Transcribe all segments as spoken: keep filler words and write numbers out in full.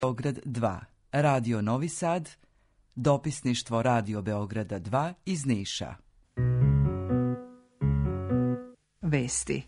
Beograd dva, Radio Novi Sad, dopisništvo Radio Beograda dva iz Niša. Vesti.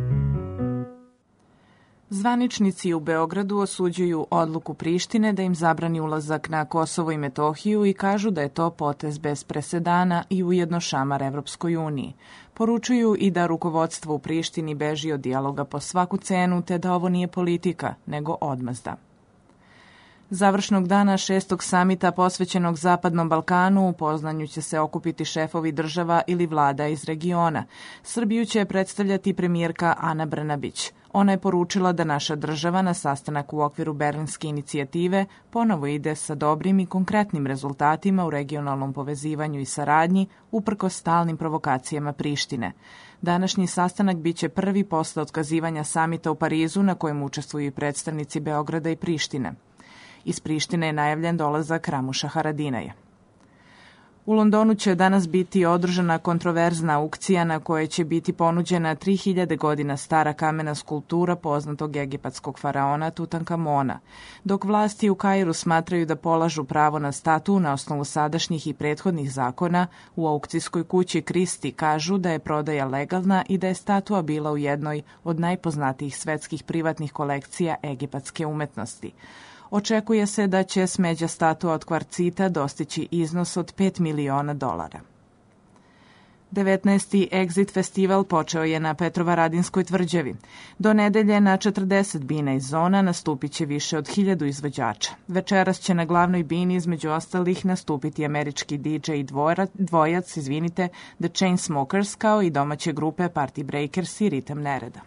Zvaničnici u Beogradu osuđuju odluku Prištine da im zabrani ulazak na Kosovo i Metohiju i kažu da je to potez bez presedana i ujedno šamar Evropskoj uniji. Poručuju i da rukovodstvo u Prištini beži od dijaloga po svaku cenu, te da ovo nije politika, nego odmazda. Završnog dana šestog samita posvećenog Zapadnom Balkanu u Poznanju će se okupiti šefovi država ili vlada iz regiona. Srbiju će predstavljati premijerka Ana Brnabić. Ona je poručila da naša država na sastanak u okviru Berlinske inicijative ponovo ide sa dobrim i konkretnim rezultatima u regionalnom povezivanju i saradnji uprkos stalnim provokacijama Prištine. Današnji sastanak biće prvi posle otkazivanja samita u Parizu na kojem učestvuju i predstavnici Beograda i Prištine. Iz Prištine je najavljen dolazak Ramuša Haradinaja. U Londonu će danas biti održana kontroverzna aukcija na kojoj će biti ponuđena tri hiljade godina stara kamena skulptura poznatog egipatskog faraona Tutankamona, dok vlasti u Kairu smatraju da polažu pravo na statu na osnovu sadašnjih i prethodnih zakona. U aukcijskoj kući Christie kažu da je prodaja legalna i da je statua bila u jednoj od najpoznatijih svetskih privatnih kolekcija egipatske umetnosti. Očekuje se da će smeđa statua od kvarcita dostići iznos od pet miliona dolara. devetnaesti. Exit festival počeo je na Petrovaradinskoj tvrđavi. Do nedelje na četrdeset bina iz zona nastupit će više od hiljadu izvođača. Večeras će na glavnoj bini između ostalih nastupiti američki D J dvojac, dvojac izvinite, The Chainsmokers, kao i domaće grupe Party Breakers i Ritam Nereda.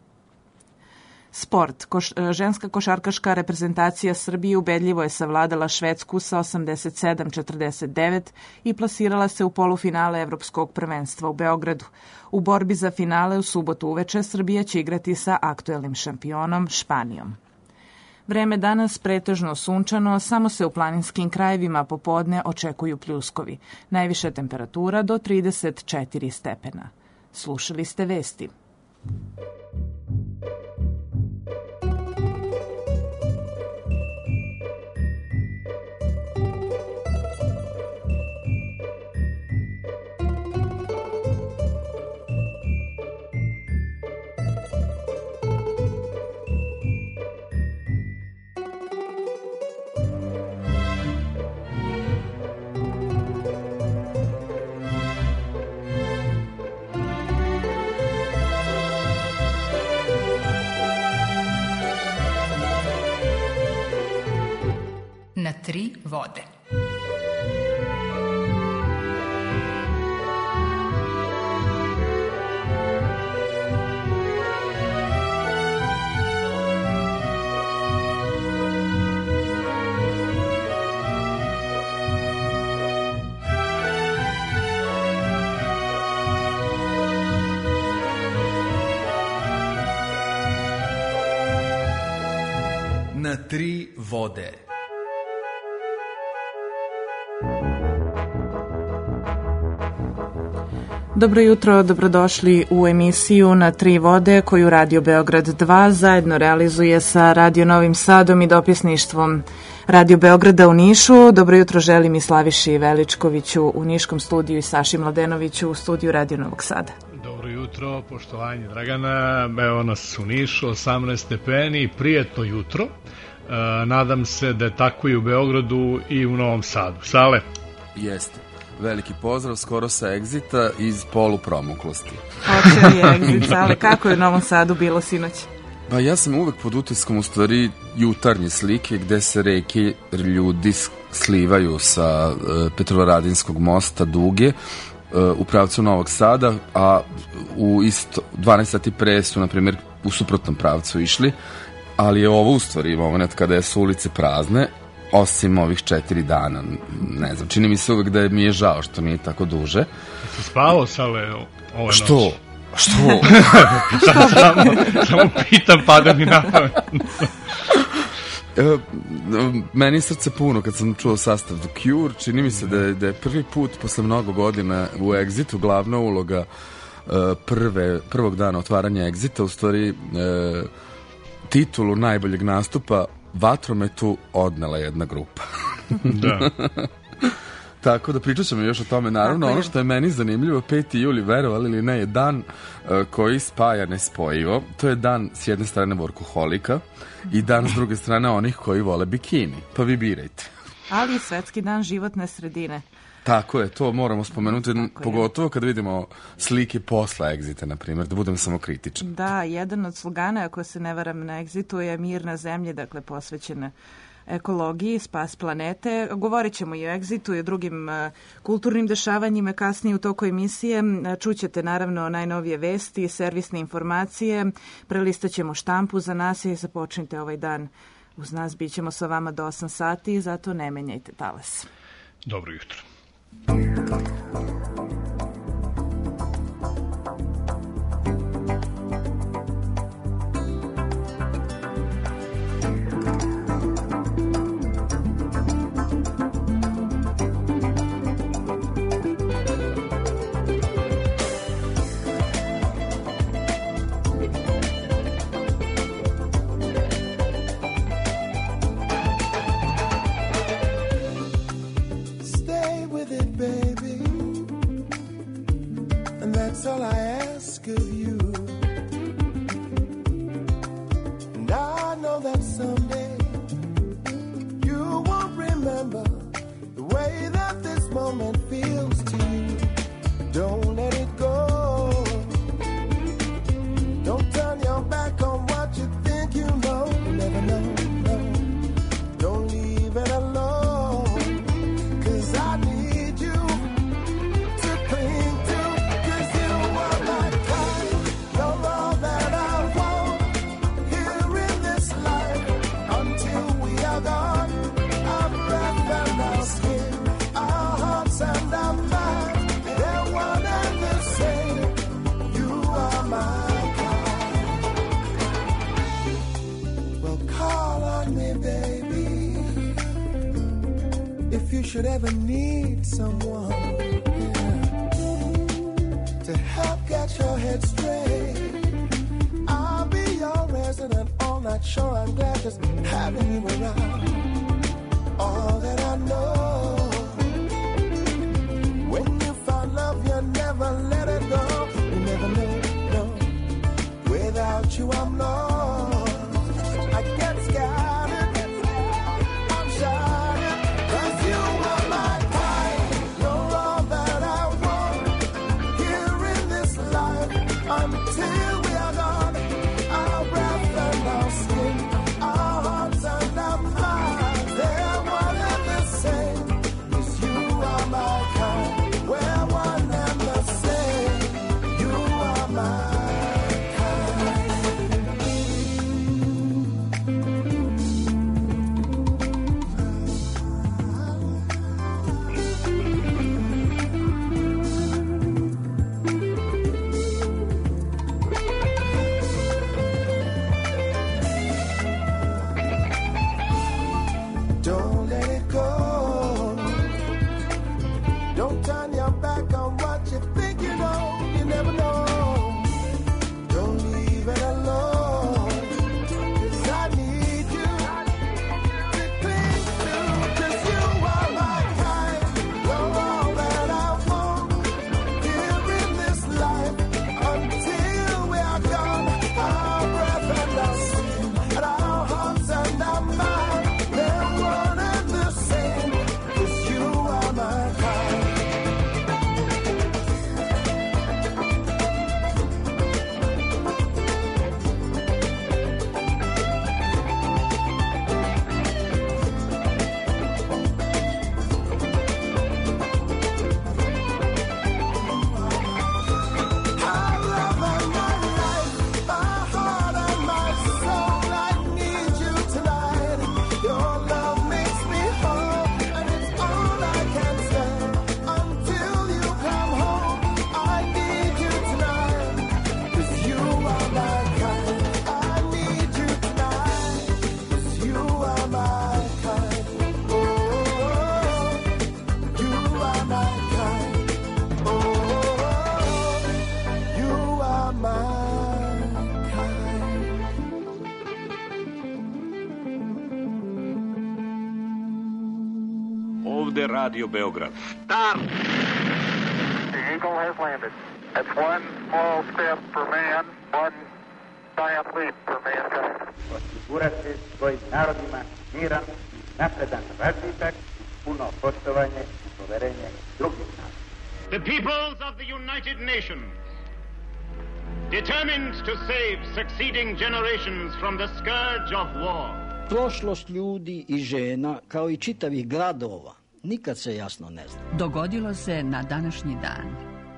Sport. Koš, ženska košarkaška reprezentacija Srbije ubedljivo je savladala Švedsku sa osamdeset sedam četrdeset devet i plasirala se u polufinale Evropskog prvenstva u Beogradu. U borbi za finale u subotu uveče Srbija će igrati sa aktuelnim šampionom Španijom. Vreme danas pretežno sunčano, samo se u planinskim krajevima popodne očekuju pljuskovi. Najviša temperatura do trideset četiri stepena. Slušali ste vesti. Na tri vode. Na tri vode. Dobro jutro, dobrodošli u emisiju Na tri vode koju Radio Beograd dva zajedno realizuje sa Radio Novim Sadom i dopisništvom Radio Beograda u Nišu. Dobro jutro želim i Slaviši Veličkoviću u Niškom studiju i Saši Mladenoviću u studiju Radio Novog Sada. Dobro jutro, poštovanje Dragana, evo nas u Nišu, osamnaest stepeni, prijetno jutro. E, nadam se da je tako i u Beogradu i u Novom Sadu. Sale? Jeste. Veliki pozdrav, skoro sa Exita iz polupromuklosti. Oče je Exit, ali kako je u Novom Sadu bilo sinoć? Pa ja sam uvek pod utiskom u stvari jutarnje slike gde se reke ljudi slivaju sa uh, Petrovaradinskog mosta duge uh, u pravcu Novog Sada, a u isto dvanaest sati pre su, na primjer, u suprotnom pravcu išli, ali je ovo u stvari moment kada su ulice prazne, osim ovih četiri dana, ne znam, čini mi se uvek da mi je žao što nije tako duže. Si spavao, Sale, ove noći? Što? Što? samo, samo pitam, pada mi na pamet. Meni srce puno kad sam čuo sastav The Cure, čini mi se da je, da je prvi put posle mnogo godina u Exitu glavna uloga prve, prvog dana otvaranja Exita, u stvari titulu najboljeg nastupa vatrometu odnela jedna grupa. Da. Tako da pričat ćemo još o tome. Naravno, ono što je meni zanimljivo, peti juli, verovali ili ne, je dan uh, koji spaja nespojivo. To je dan s jedne strane workoholika i dan s druge strane onih koji vole bikini. Pa vi birajte. Ali i svetski dan životne sredine. Tako je, to moramo spomenuti, Tako pogotovo kada vidimo slike posla Exita, na primjer, da budem samo kritičan. Da, jedan od slogana, ako se ne varam, na Exitu je mir na zemlji, dakle posvećena ekologiji, spas planete. Govorit ćemo i o Exitu i o drugim uh, kulturnim dešavanjima kasnije u toku emisije. Čućete naravno najnovije vesti, servisne informacije, prelistat ćemo štampu za nas i započnite ovaj dan uz nas. Bićemo sa vama do osam sati, zato ne menjajte talas. Dobro jutro. That's all I ask of you. And I know that someday you won't remember the way that this moment feels to you. Don't let it go. Don't turn your back on what you think you know. You never know, no. Don't leave it alone. 'Cause I need you to cling to. If you should ever need someone, yeah, to help get your head straight, I'll be your resident all night. Sure, I'm glad just having you around. All that I know, when you find love, you never let it go. You never know, no. Without you, I'm lost. I get scattered, I'm shattered. 'Cause you are my kind, you're all that I want here in this life. Until we are gone, our breath and our skin, our hearts and our minds. ovde Radio Beograd. Start! The Eagle has landed. That's one small step for man, one giant leap for mankind. Osigurati svojim narodima miran, napredan razvitak, puno poštovanje i poverenje drugih naroda. The peoples of the United Nations, determined to save succeeding generations from the scourge of war. Prošlost ljudi i žena, kao i čitavih gradova, nikad se jasno ne zna. Dogodilo se na današnji dan.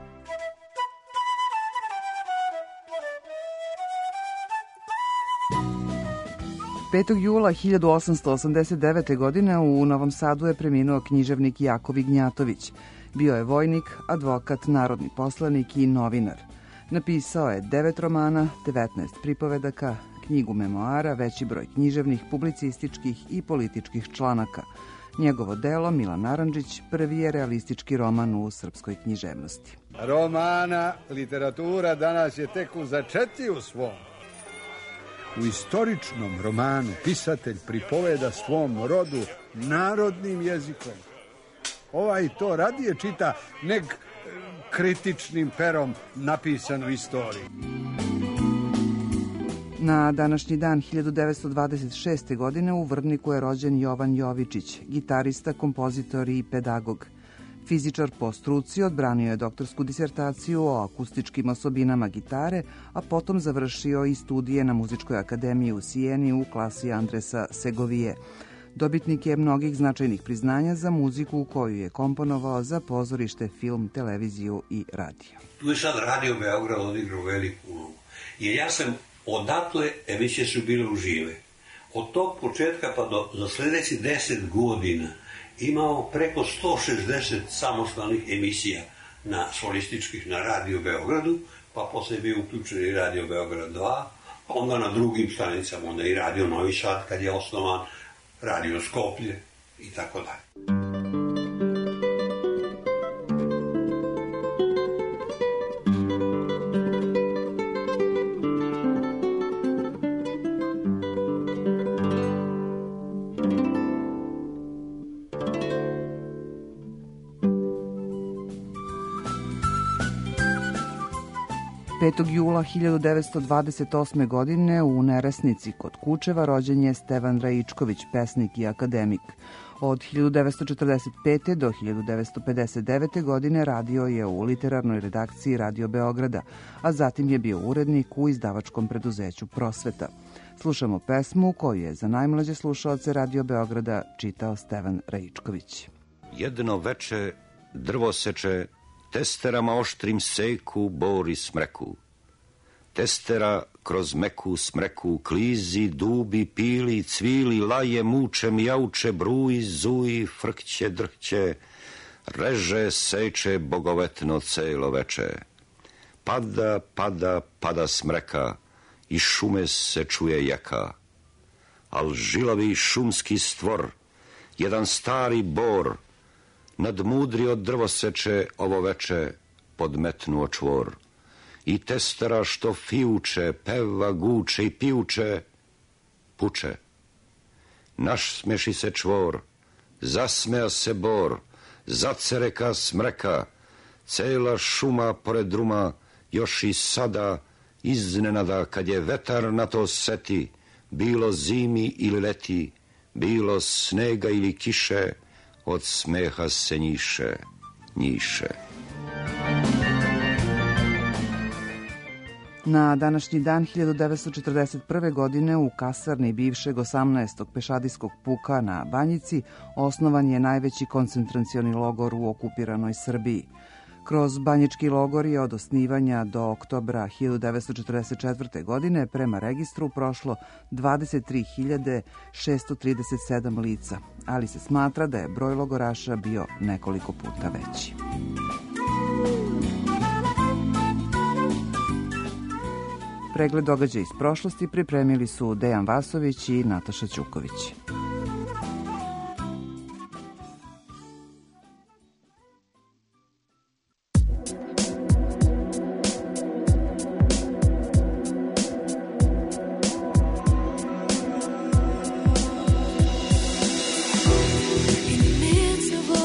petog jula hiljadu osamsto osamdeset devete. godine u Novom Sadu je preminuo književnik Jakov Ignjatović. Bio je vojnik, advokat, narodni poslanik i novinar. Napisao je devet romana, devetnaest pripovedaka, knjigu memoara, veći broj književnih, publicističkih i političkih članaka. Njegovo delo, Milan Narandžić, prvi je realistički roman u srpskoj književnosti. Romana, literatura danas je tek u začetju svom. U istoričnom romanu pisatelj pripoveda svom rodu narodnim jezikom. Ovaj to radije čita neg kritičnim perom napisanu istoriju. Na današnji dan hiljadu devetsto dvadeset šeste. godine u Vrdniku je rođen Jovan Jovičić, gitarista, kompozitor i pedagog. Fizičar po struci, odbranio je doktorsku disertaciju o akustičkim osobinama gitare, a potom završio i studije na Muzičkoj akademiji u Sijeni u klasi Andresa Segovije. Dobitnik je mnogih značajnih priznanja za muziku koju je komponovao za pozorište, film, televiziju i radio. Tu je sad Radio Beograd odigrao veliku ulogu. Jer ja sam odatle, emisije su bile užive. Od tog početka pa do, za sledeći deset godina imao preko sto šezdeset samostalnih emisija na solističkih na Radio Beogradu, pa posle je bio uključen i Radio Beograd dva, pa onda na drugim stanicama, onda i Radio Novi Sad kad je osnovan, Radio Skoplje i tako dalje. petog jula hiljadu devetsto dvadeset osme. godine u Neresnici kod Kučeva rođen je Stevan Raičković, pesnik i akademik. Od hiljadu devetsto četrdeset pete. do hiljadu devetsto pedeset devete. godine radio je u literarnoj redakciji Radio Beograda, a zatim je bio urednik u izdavačkom preduzeću Prosveta. Slušamo pesmu koju je za najmlađe slušaoce Radio Beograda čitao Stevan Raičković. Jedno veče drvo seče, testerama oštrim seku bori smreku. Testera kroz meku smreku klizi, dubi, pili, cvili, laje, muče, mijauče, bruji, zuji, frkće, drhće, reže, seče bogovetno celo veče. Pada, pada, pada smreka, iz šume se čuje jaka. Al žilavi šumski stvor, jedan stari bor, nadmudrio drvoseče ovo veče podmetnuo čvor. I testera što fijuče, peva, guče i pijuče, puče. Naš smeši se čvor, zasmeja se bor, zacereka smreka, cela šuma pored druma, još i sada iznenada kad je vetar na to seti, bilo zimi ili leti, bilo snega ili kiše, od smeha se njiše, njiše. Na današnji dan hiljadu devetsto četrdeset prve. godine u kasarni bivšeg osamnaestog pešadijskog puka na Banjici osnovan je najveći koncentracioni logor u okupiranoj Srbiji. Kroz banjički logor je od osnivanja do oktobra hiljadu devetsto četrdeset četvrte. godine prema registru prošlo dvadeset tri hiljade šesto trideset sedam lica, ali se smatra da je broj logoraša bio nekoliko puta veći. Pregled događaja iz prošlosti pripremili su Dejan Vasović i Nataša Ćuković. In the midst of all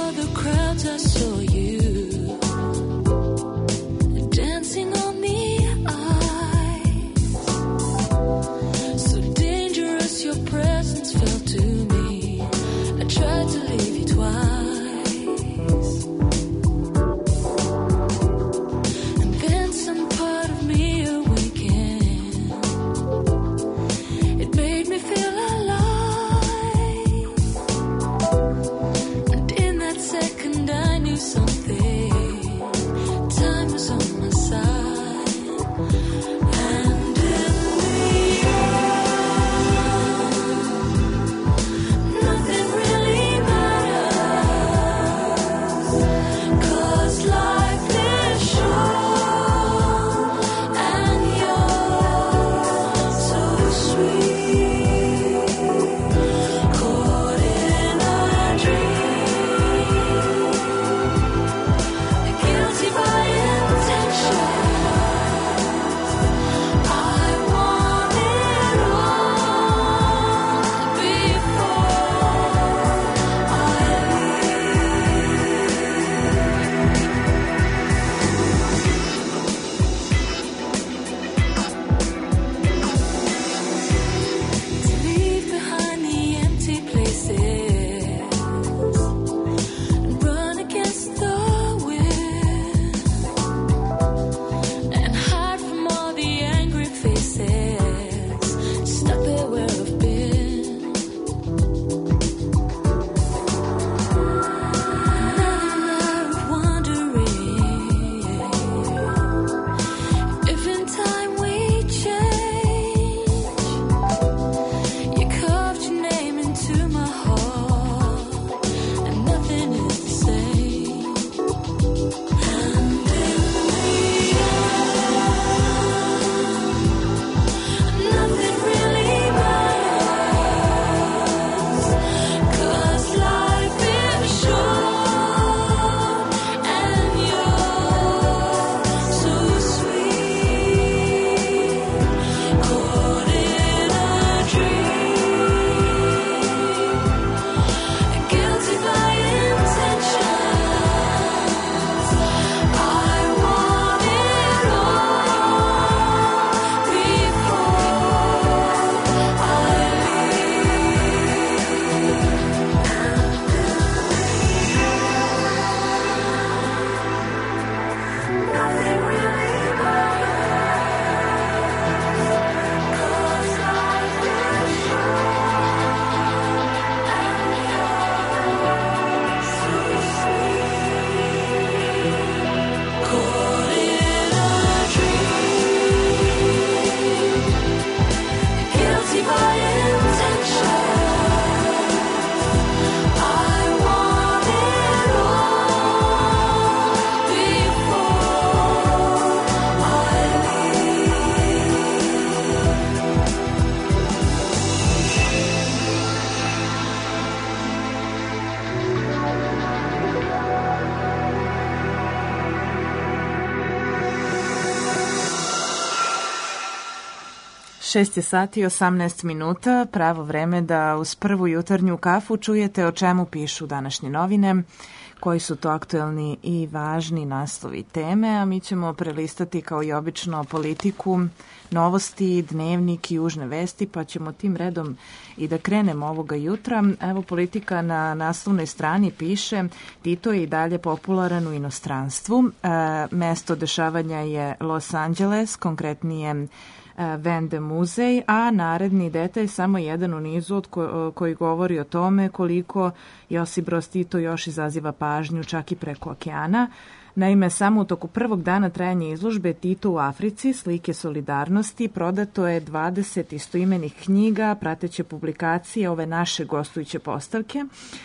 šest je sati i osamnaest minuta, pravo vreme da uz prvu jutarnju kafu čujete o čemu pišu današnje novine, koji su to aktuelni i važni naslovi teme, a mi ćemo prelistati kao i obično politiku, novosti, dnevnik i južne vesti, pa ćemo tim redom i da krenemo ovoga jutra. Evo, politika na naslovnoj strani piše: Tito je i dalje popularan u inostranstvu. E, mesto dešavanja je Los Angeles, konkretnije Vende muzej, a naredni detalj samo jedan u nizu od ko, koji govori o tome koliko Josip Broz Tito još izaziva pažnju čak i preko okeana. Naime, samo u toku prvog dana trajanja izložbe Tito u Africi, slike solidarnosti, prodato je dvadeset istoimenih knjiga, prateće publikacije ove naše gostujuće postavke.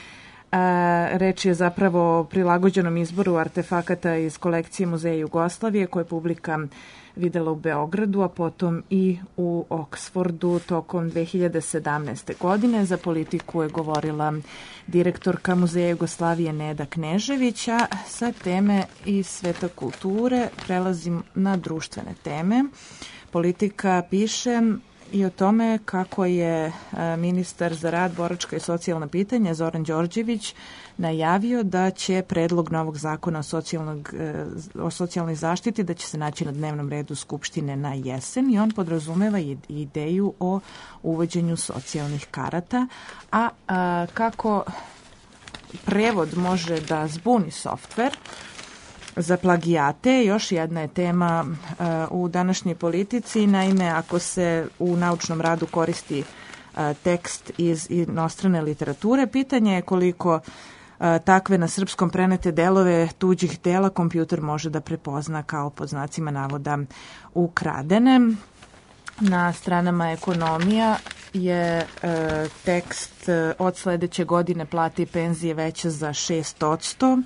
Reč je zapravo o prilagođenom izboru artefakata iz kolekcije Muzeja Jugoslavije koje je publika videla u Beogradu, a potom i u Oksfordu tokom dve hiljade sedamnaeste. godine. Za politiku je govorila direktorka Muzeja Jugoslavije Neda Knežević, a sa teme iz sveta kulture prelazim na društvene teme. Politika piše i o tome kako je ministar za rad, boračka i socijalna pitanja Zoran Đorđević najavio da će predlog novog zakona o, o socijalnoj zaštiti da će se naći na dnevnom redu Skupštine na jesen i on podrazumeva i ideju o uvođenju socijalnih karata, a, a kako prevod može da zbuni softver za plagijate, još jedna je tema uh, u današnjoj politici. Naime, ako se u naučnom radu koristi uh, tekst iz inostrane literature, pitanje je koliko uh, takve na srpskom prenete delove tuđih dela kompjuter može da prepozna kao pod znacima navoda ukradene. Na stranama ekonomija je uh, tekst uh, od sledeće godine plate i penzije veće za šest posto.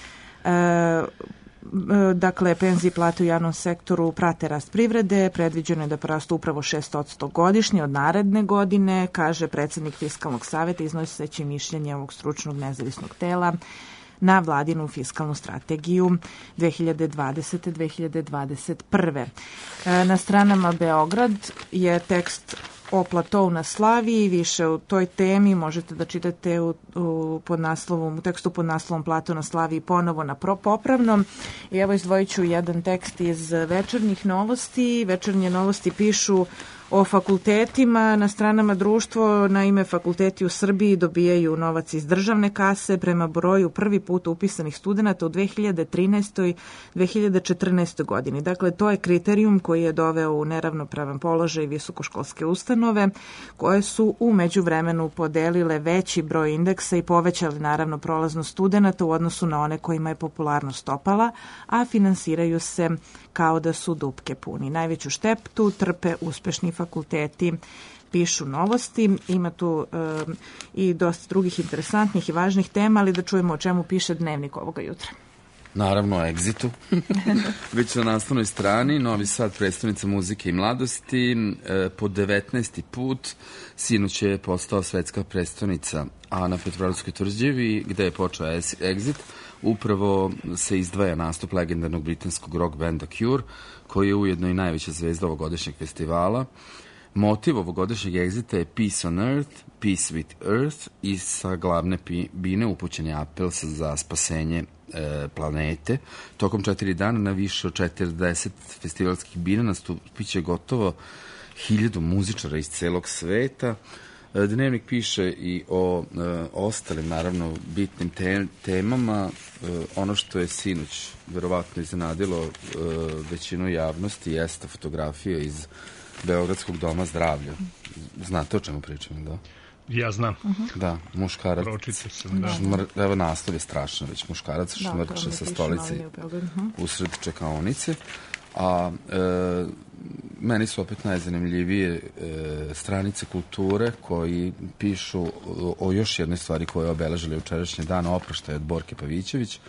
E, dakle, penzije i plate u javnom sektoru prate rast privrede, predviđeno je da porastu upravo šest posto godišnje od naredne godine, kaže predsednik Fiskalnog saveta, iznoseći mišljenje ovog stručnog nezavisnog tela na vladinu fiskalnu strategiju dve hiljade dvadesete do dve hiljade dvadeset prve. E, na stranama Beograd je tekst o platou na Slaviji, više u toj temi možete da čitate u, u, pod naslovom, u tekstu pod naslovom Plato na Slaviji ponovo na pro, popravnom. I evo izdvojit ću jedan tekst iz večernjih novosti. Večernje novosti pišu o fakultetima na stranama društvo. Naime, fakulteti u Srbiji dobijaju novac iz državne kase prema broju prvi put upisanih studenta u dve hiljade trinaestoj. dve hiljade četrnaestoj. godini. Dakle, to je kriterijum koji je doveo u neravnopravan položaj visokoškolske ustanove koje su u međuvremenu podelile veći broj indeksa i povećali naravno prolaznost studenta u odnosu na one kojima je popularnost opala, a finansiraju se kao da su dupke puni. Najveću štetu trpe uspešni fakulteti, pišu novosti. Ima tu um, i dosta drugih interesantnih i važnih tema, ali da čujemo o čemu piše dnevnik ovoga jutra. Naravno o Exitu. Već na naslovnoj strani Novi Sad, predstavnica muzike i mladosti. E, po devetnaesti put sinoć je postao svetska predstavnica, a na Petrovaradskoj tvrđavi, gde je počeo Exit, upravo se izdvaja nastup legendarnog britanskog rock benda Cure, koji je ujedno i najveća zvezda ovogodišnjeg festivala. Motiv ovogodišnjeg Exita je Peace on Earth, Peace with Earth, i sa glavne bine upućen je apel za spasenje e, planete. Tokom četiri dana na više od četrdeset festivalskih bina nastupit će gotovo hiljadu muzičara iz celog sveta. Dnevnik piše i o e, ostalim, naravno, bitnim te, temama. E, ono što je sinoć verovatno iznenadilo e, većinu javnosti jeste fotografija iz Beogradskog doma zdravlja. Znate o čemu pričam, da? Ja znam. Uh-huh. Da, muškarac. Pročitao sam, da. Šmr, evo, naslov je strašno već. Muškarac da, šmrče sa stolice uh-huh. usred čekaonice. A e, meni su opet najzanimljivije e, stranice kulture koji pišu o, o još jednoj stvari koje je obeležili učerašnji dan, oproštaj od Borke Pavićević.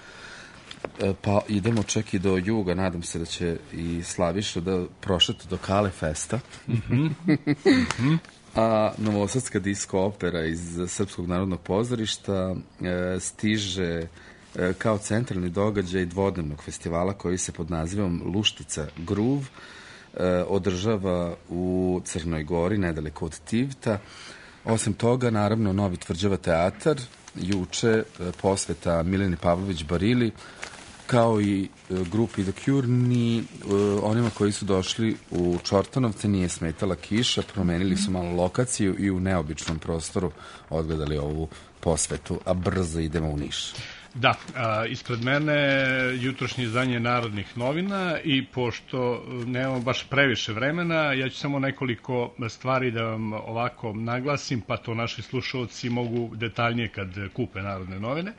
E, pa idemo čak i do juga, nadam se da će i Slaviša da prošeta do Kale Festa. Mm-hmm. Mm-hmm. A novosadska disko opera iz Srpskog narodnog pozorišta e, stiže e, kao centralni događaj dvodnevnog festivala koji se pod nazivom Luštica Groove održava u Crnoj Gori, nedaleko od Tivta. Osim toga, naravno, Novi Tvrđava teatar, juče posveta Mileni Pavlović Barili, kao i grupi The Cure, ni onima koji su došli u Čortanovce nije smetala kiša, promenili su malo lokaciju i u neobičnom prostoru odgledali ovu posvetu, a brzo idemo u Niš. Da, a, ispred mene jutrošnje izdanje Narodnih novina i pošto nemamo baš previše vremena, ja ću samo nekoliko stvari da vam ovako naglasim, pa to naši slušalci mogu detaljnije kad kupe Narodne novine.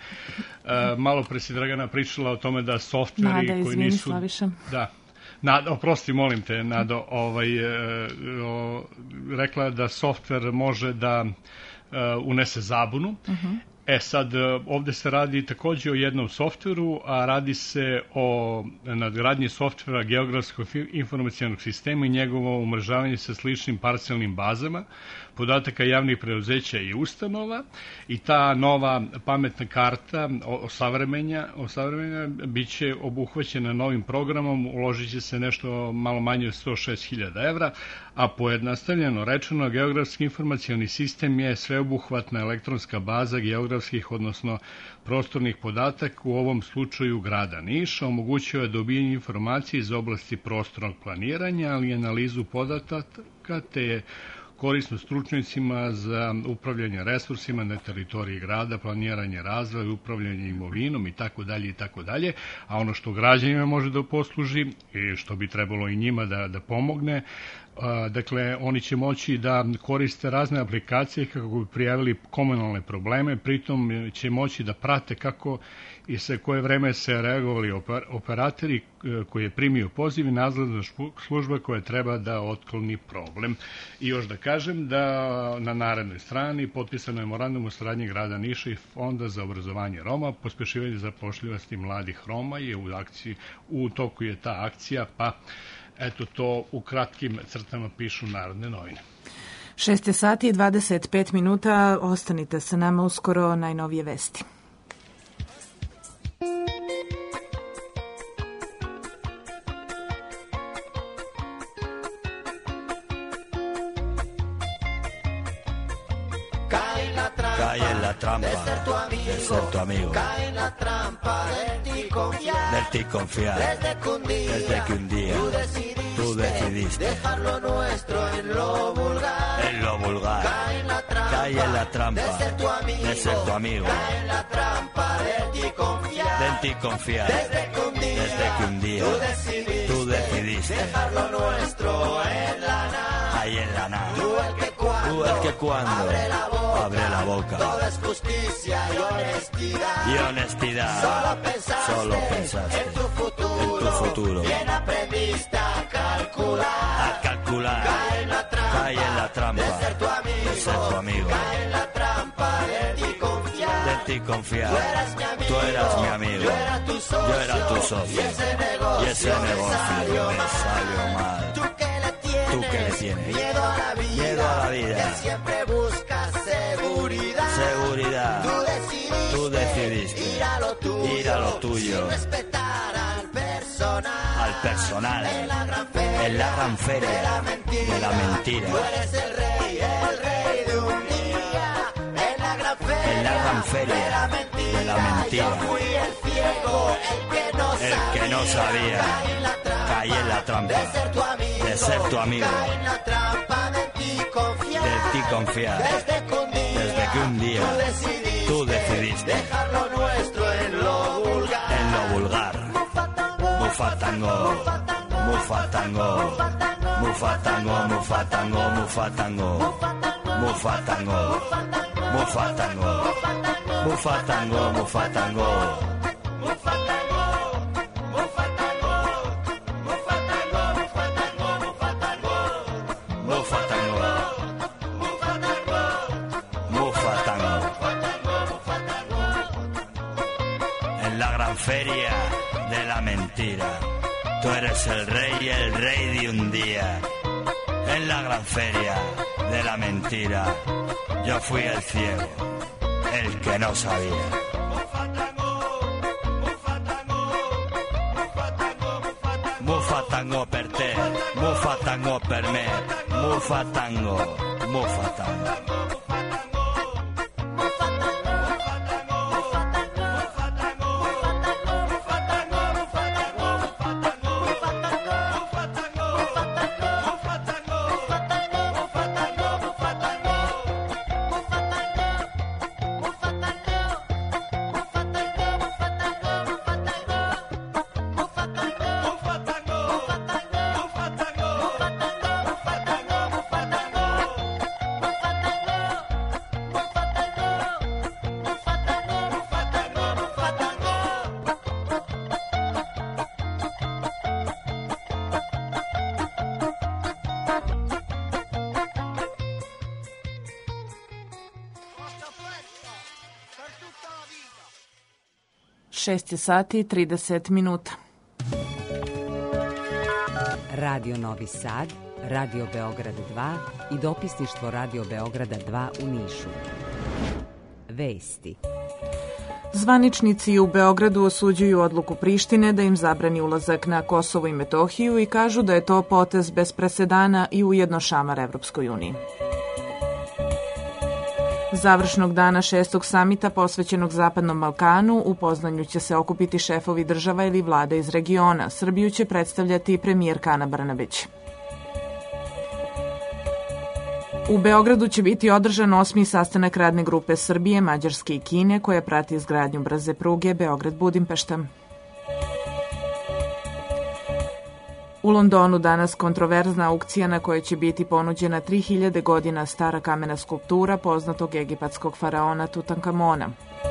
A, malo pre si Dragana pričala o tome da softveri Nada, koji izvini, nisu... Slaviša. Da. Nado, oprosti, molim te, Nado, ovaj, e, o, rekla da softver može da e, unese zabunu. Uh-huh. E sad, ovde se radi takođe o jednom softveru, a radi se o nadgradnji softvera geografskog informacionog sistema i njegovo umrežavanje sa sličnim parcijalnim bazama podataka javnih preduzeća i ustanova, i ta nova pametna karta osavremenja, osavremenja biće obuhvaćena novim programom, uložit će se nešto malo manje od sto šest hiljada evra, a pojednostavljeno rečeno, geografski informacioni sistem je sveobuhvatna elektronska baza geografskih, odnosno prostornih podataka, u ovom slučaju grada Niša, omogućuje dobijanje informacije iz oblasti prostornog planiranja, ali i analizu podataka, te je korisno stručnjacima za upravljanje resursima na teritoriji grada, planiranje razvoja, upravljanje imovinom i tako dalje i tako dalje, a ono što građanima može da posluži i što bi trebalo i njima da, da pomogne, a, dakle, oni će moći da koriste razne aplikacije kako bi prijavili komunalne probleme, pritom će moći da prate kako i sa koje vreme se reagovali operatori koji je primio poziv i nadležna služba koja treba da otkloni problem. I još da kažem da na narednoj strani potpisano je memorandum o saradnji grada Niša i Fonda za obrazovanje Roma, pospešivanje zapošljivosti mladih Roma je u akciji, u toku je ta akcija, pa eto to u kratkim crtama pišu Narodne novine. šest je sati i dvadeset pet minuta, ostanite sa nama, uskoro najnovije vesti. Cae en la trampa de ser tu amigo, de ser tu amigo. Cae en la trampa de ti confiar, de ti confiar. Desde que un día, desde que un día tú, decidiste tú decidiste dejar lo nuestro en lo vulgar, en lo vulgar. Cae en la trampa, cae en la trampa de ser tu amigo, de ser tu amigo. Cae en la trampa de ti confiar, de ti confiar. Desde que un día, desde que un día tú, decidiste tú decidiste dejar lo nuestro en la nada, ahí en la nada. Tú el que cuando, tú el que cuando abre la boca, abre la boca. Todo es justicia y honestidad. Y honestidad. Solo pensaste, solo pensaste en tu futuro. En tu futuro. Bien aprendiste a calcular. A calcular. Cae en la trampa. Cae en la trampa. De ser tu amigo. De ser tu amigo. Cae en la trampa de ti confiar. De ti confiar. Tú eras mi amigo. Tú eras mi amigo. Yo era tu socio. Yo era tu socio. Y ese negocio, y ese negocio me salió, me salió mal. Tú que le tienes. Tú que le tienes. Miedo a la vida. Miedo a la vida. Que siempre buscas seguridad. Seguridad. Tú decidiste, tú decidiste ir a lo tuyo, ir a lo tuyo. Sin respetar al personal. Al personal. En la gran feria, en la gran feria de, la mentira, de la mentira. Tú eres el rey, el rey de un día. En la gran feria, en la gran feria de la mentira. De la mentira. Yo fui el ciego, el que no el sabía. Que no sabía. Caí en la trampa, caí en la trampa de ser tu amigo. De ser tu amigo. Caí en la trampa de ti confiar. De ti confiar. Desde que un día, desde que un día tú, decidiste, tú decidiste dejar lo nuestro en lo vulgar. En lo vulgar. Mufatango, mufatango, mufatango, mufatango, mufatango, mufatango, mufatango, mufatango, mufatango. Feria de la mentira. Tú eres el rey, el rey de un día. En la gran feria de la mentira, yo fui el ciego, el que no sabía. Mufatango, Muffa tango per te, muffa tango per me, muffa tango, muffa tango. šest je sati i trideset minuta. Radio Novi Sad, Radio Beograd dva i dopisništvo Radio Beograda dva u Nišu. Vesti. Zvaničnici u Beogradu osuđuju odluku Prištine da im zabrani ulazak na Kosovo i Metohiju i kažu da je to potez bez presedana i ujedno šamar Evropskoj uniji. Završnog dana šestog samita posvećenog Zapadnom Balkanu u Poznanju će se okupiti šefovi država ili vlade iz regiona. Srbiju će predstavljati premijerka Ana Brnabić. U Beogradu će biti održan osmi sastanak radne grupe Srbije, Mađarske i Kine koja prati izgradnju brze pruge Beograd-Budimpešta. U Londonu danas kontroverzna aukcija na kojoj će biti ponuđena tri hiljade godina stara kamena skulptura poznatog egipatskog faraona Tutankamona.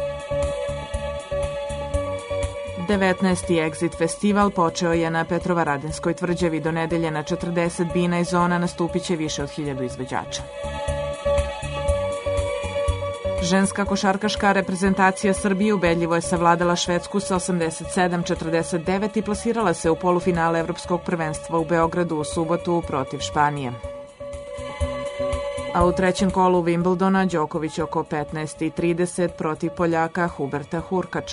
devetnaesti Exit festival počeo je na Petrovaradinskoj tvrđavi. Do nedelje na četrdeset bina i zona nastupit će više od hiljadu izvođača. Ženska košarkaška reprezentacija Srbije ubedljivo je savladala Švedsku sa osamdeset sedam četrdeset devet i plasirala se u polufinale Evropskog prvenstva u Beogradu u subotu protiv Španije. A u trećem kolu Wimbledona Đoković oko petnaest i trideset protiv Poljaka Huberta Hurkača.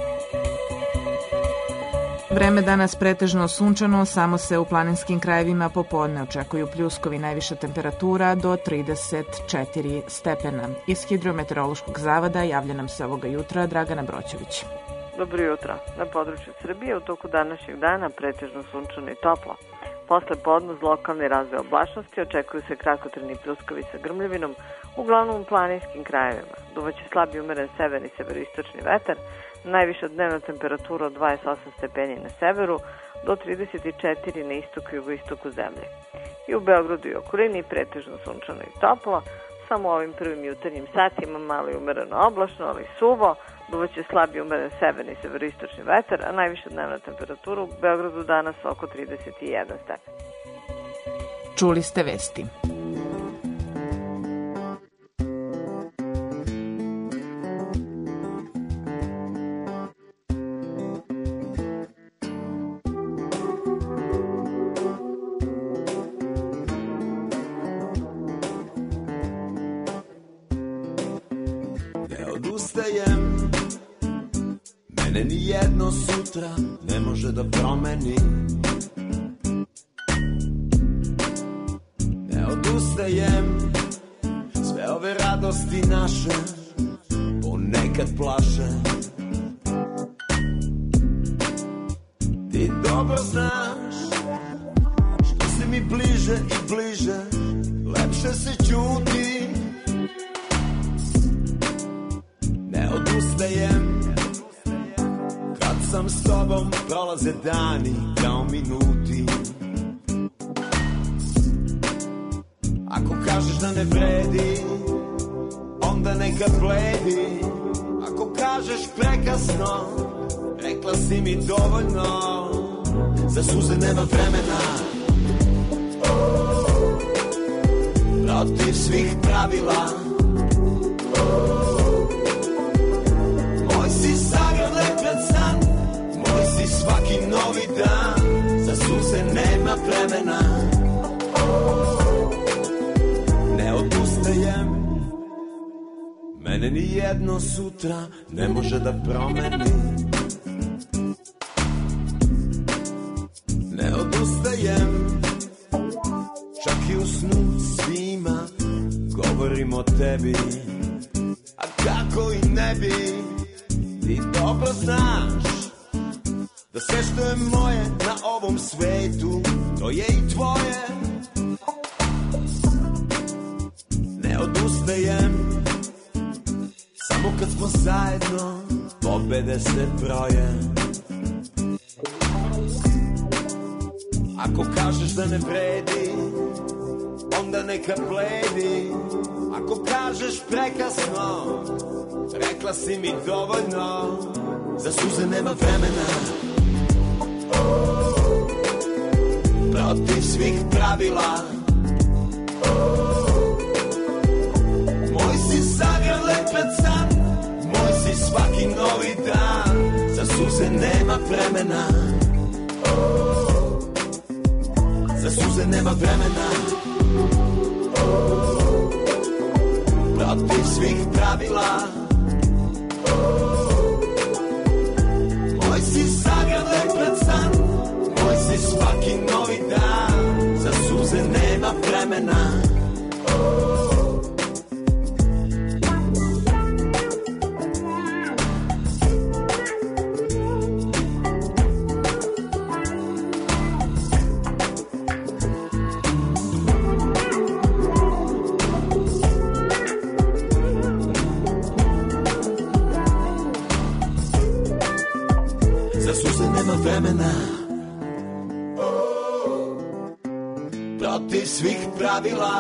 Vreme danas pretežno sunčano, samo se u planinskim krajevima popodne očekuju pljuskovi, najviša temperatura do trideset četiri stepena. Iz Hidrometeorološkog zavoda javlja nam se ovoga jutra Dragana Broćević. Dobro jutro. Na području Srbije u toku današnjeg dana pretežno sunčano i toplo. Posle podne uz lokalni razvoj oblačnosti očekuju se kratkotrajni pljuskovi sa grmljavinom, uglavnom u planinskim krajevima. Duvaće slab i umeren severni i severoistočni vetar, najviša dnevna temperatura od dvadeset osam stepeni na severu do trideset četiri na istoku i jugoistoku zemlje. I u Beogradu i okolini pretežno sunčano i toplo, samo ovim prvim jutarnjim satima malo i umereno oblačno, ali suvo, duvaće slab i umeren severni i severoistočni vetar, a najviša dnevna temperatura u Beogradu danas oko trideset jedan stepen. Čuli ste vesti. Mene ni jedno sutra ne može da promeni. Ne odustajem, sve ove radosti naše ponekad plaše. Ti dobro znaš, što si mi bliže i bliže, lepše se ćuti. Ne odustajem, kad sam s tobom prolaze dani kao minuti. Ako kažeš da ne vredi, onda neka bledi. Ako kažeš prekasno, rekla si mi dovoljno. Za suze nema vremena, protiv svih pravila. Moj si sagrad lepred san, moj si svaki novi dan. Za suze nema vremena, ne odustajem. Mene ni jedno sutra ne može da promeni. Ne odustajem. o tebi, a kako i ne bi. Ti dobro znaš da sve što je moje na ovom svetu, to je i tvoje. Ne odustajem, samo kad smo zajedno, pobede se broje. Ako kažeš da ne vredi, onda neka bledi. Ako kažeš prekasno, rekla si mi dovoljno. Za suze nema vremena, protiv svih pravila. Moj si zagrlej pred san, moj si svaki novi dan. Za suze nema vremena, za suze nema vremena, protiv svih pravila. Moj si zagrlej pred san, moj si svaki novi dan. Za suze nema vremena. Protiv svih pravila.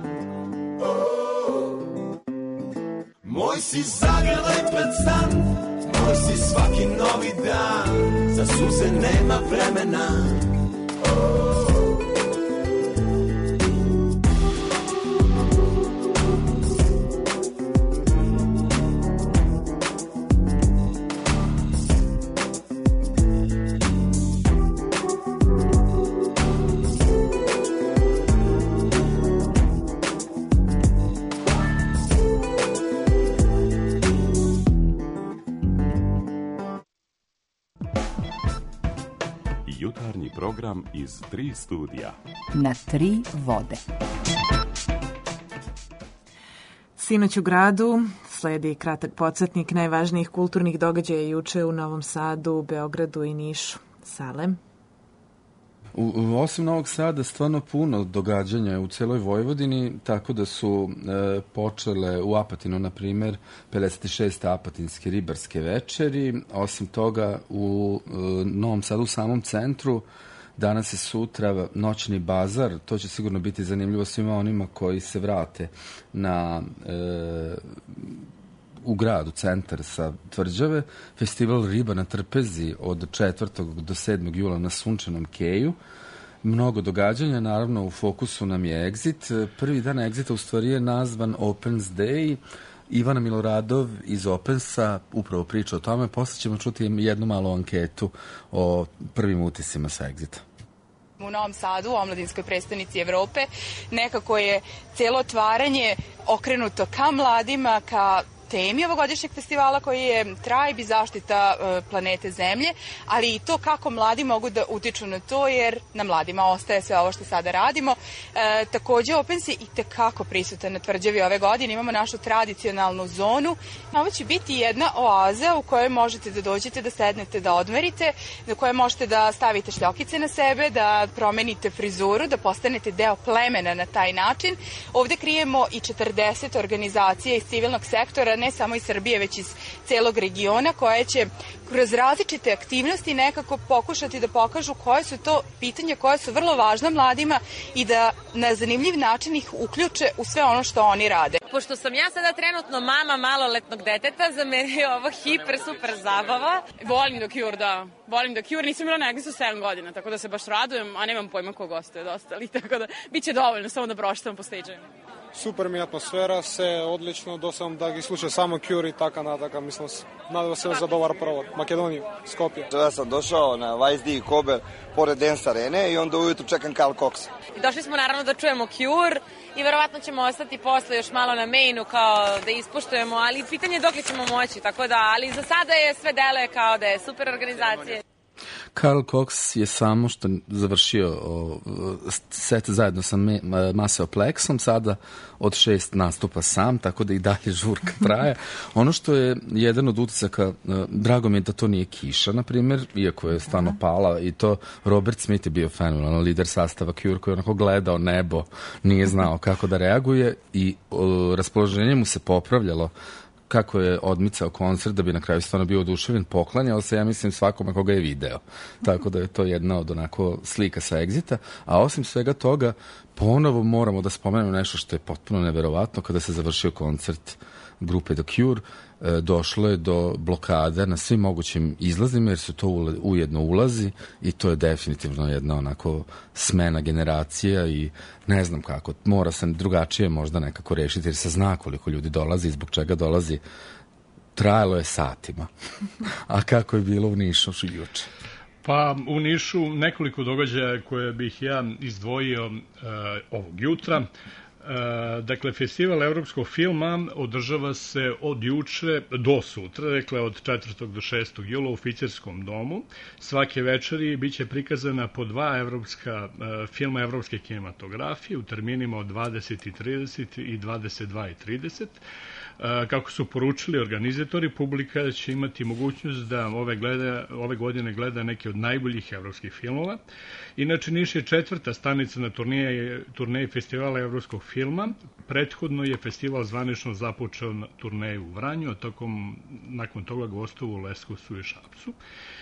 Moj si zagrlej pred san, moj si svaki novi dan. Za suze nema vremena. Jutarnji program iz tri studija. Na tri vode. Sinoć u gradu sledi kratak podsjetnik najvažnijih kulturnih događaja juče u Novom Sadu, Beogradu i Nišu. Salem? U, osim Novog Sada stvarno puno događanja u celoj Vojvodini, tako da su e, počele u Apatinu, na primjer, pedeset šeste apatinske ribarske večeri. Osim toga, u e, Novom Sadu, u samom centru, danas i sutra noćni bazar. To će sigurno biti zanimljivo svima onima koji se vrate na... E, u gradu, centar sa Tvrđave, festival Riba na trpezi od četvrtog do sedmog jula na Sunčanom keju. Mnogo događanja, naravno u fokusu nam je Exit. Prvi dan Exita u stvari je nazvan Opens Day. Ivana Miloradov iz Opensa upravo priča o tome. Posle ćemo čuti jednu malu anketu o prvim utisima sa Exita. U Novom Sadu, u omladinskoj prestonici Evrope, nekako je celo otvaranje okrenuto ka mladima, ka temi ovogodišnjeg festivala koji je Tribe i zaštita e, planete Zemlje, ali i to kako mladi mogu da utiču na to, jer na mladima ostaje sve ovo što sada radimo. E, takođe, Opens je i tekako prisutan na Tvrđavi ove godine. Imamo našu tradicionalnu zonu. Ovo će biti jedna oaza u kojoj možete da dođete, da sednete, da odmerite, na kojoj možete da stavite šljokice na sebe, da promenite frizuru, da postanete deo plemena na taj način. Ovde krijemo i četrdeset organizacija iz civilnog sektora, ne samo iz Srbije, već iz celog regiona, koje će kroz različite aktivnosti nekako pokušati da pokažu koje su to pitanja koja su vrlo važna mladima i da na zanimljiv način ih uključe u sve ono što oni rade. Pošto sam ja sada trenutno mama maloletnog deteta, za mene je ovo hiper super zabava. Volim The Cure, da. Volim The Cure, nisam bila na Exitu sedam godina, tako da se baš radujem, a nemam pojma ko gostuje dosta, ali tako da bit će dovoljno samo da proštam po stage-u. Super mi je atmosfera, sve odlično, do sam da gi sluša samo Cure i taka nadaka, mislim, nadam se za dobar provod. Makedoniju, Skopje. Ja sam došao na Vice D i Kober pored Dance Arene i onda ujutru čekam Carl Coxa. I došli smo naravno da čujemo Cure i verovatno ćemo ostati posle još malo na mainu kao da ispuštujemo, ali pitanje je dok li ćemo moći, tako da, ali za sada je sve deluje kao da je super organizacija. Carl Cox je samo što završio o, set zajedno sa me, Maceo Plexom, sada od šest nastupa sam, tako da i dalje žurka traje. Ono što je jedan od uticaka, drago mi je da to nije kiša, na primjer, iako je stvarno pala, i to Robert Smith je bio fenomenalan lider sastava Cure, koji je onako gledao nebo, nije znao kako da reaguje i o, raspoloženje mu se popravljalo kako je odmicao koncert, da bi na kraju stvarno bio oduševljen, poklanjao se, ja mislim, svakome koga je video. Tako da je to jedna od onako slika sa Exita. A osim svega toga, ponovo moramo da spomenemo nešto što je potpuno neverovatno. Kada se završio koncert grupe The Cure, došlo je do blokade na svim mogućim izlazima, jer su to ujedno ulazi i to je definitivno jedna onako smena generacija i ne znam kako, mora se drugačije možda nekako rešiti, jer se zna koliko ljudi dolazi i zbog čega dolazi. Trajalo je satima. A kako je bilo u Nišu juče? Pa u Nišu nekoliko događaja koje bih ja izdvojio uh, ovog jutra. Uh, dakle, festival evropskog filma održava se od juče do sutra, dakle od četvrtog do šestog jula u Fićerskom domu. Svake večeri biće prikazana po dva evropska uh, filma evropske kinematografije u terminima od dvadeset i trideset i dvadeset dva i trideset. Kako su poručili organizatori, publika će imati mogućnost da ove, gleda, ove godine gleda neke od najboljih evropskih filmova. Inače, Niš je četvrta stanica na turneji, turneji festivala evropskog filma. Prethodno je festival zvanično započeo na turneju u Vranju, a tokom, nakon toga gostovao u Leskovcu i Šapcu.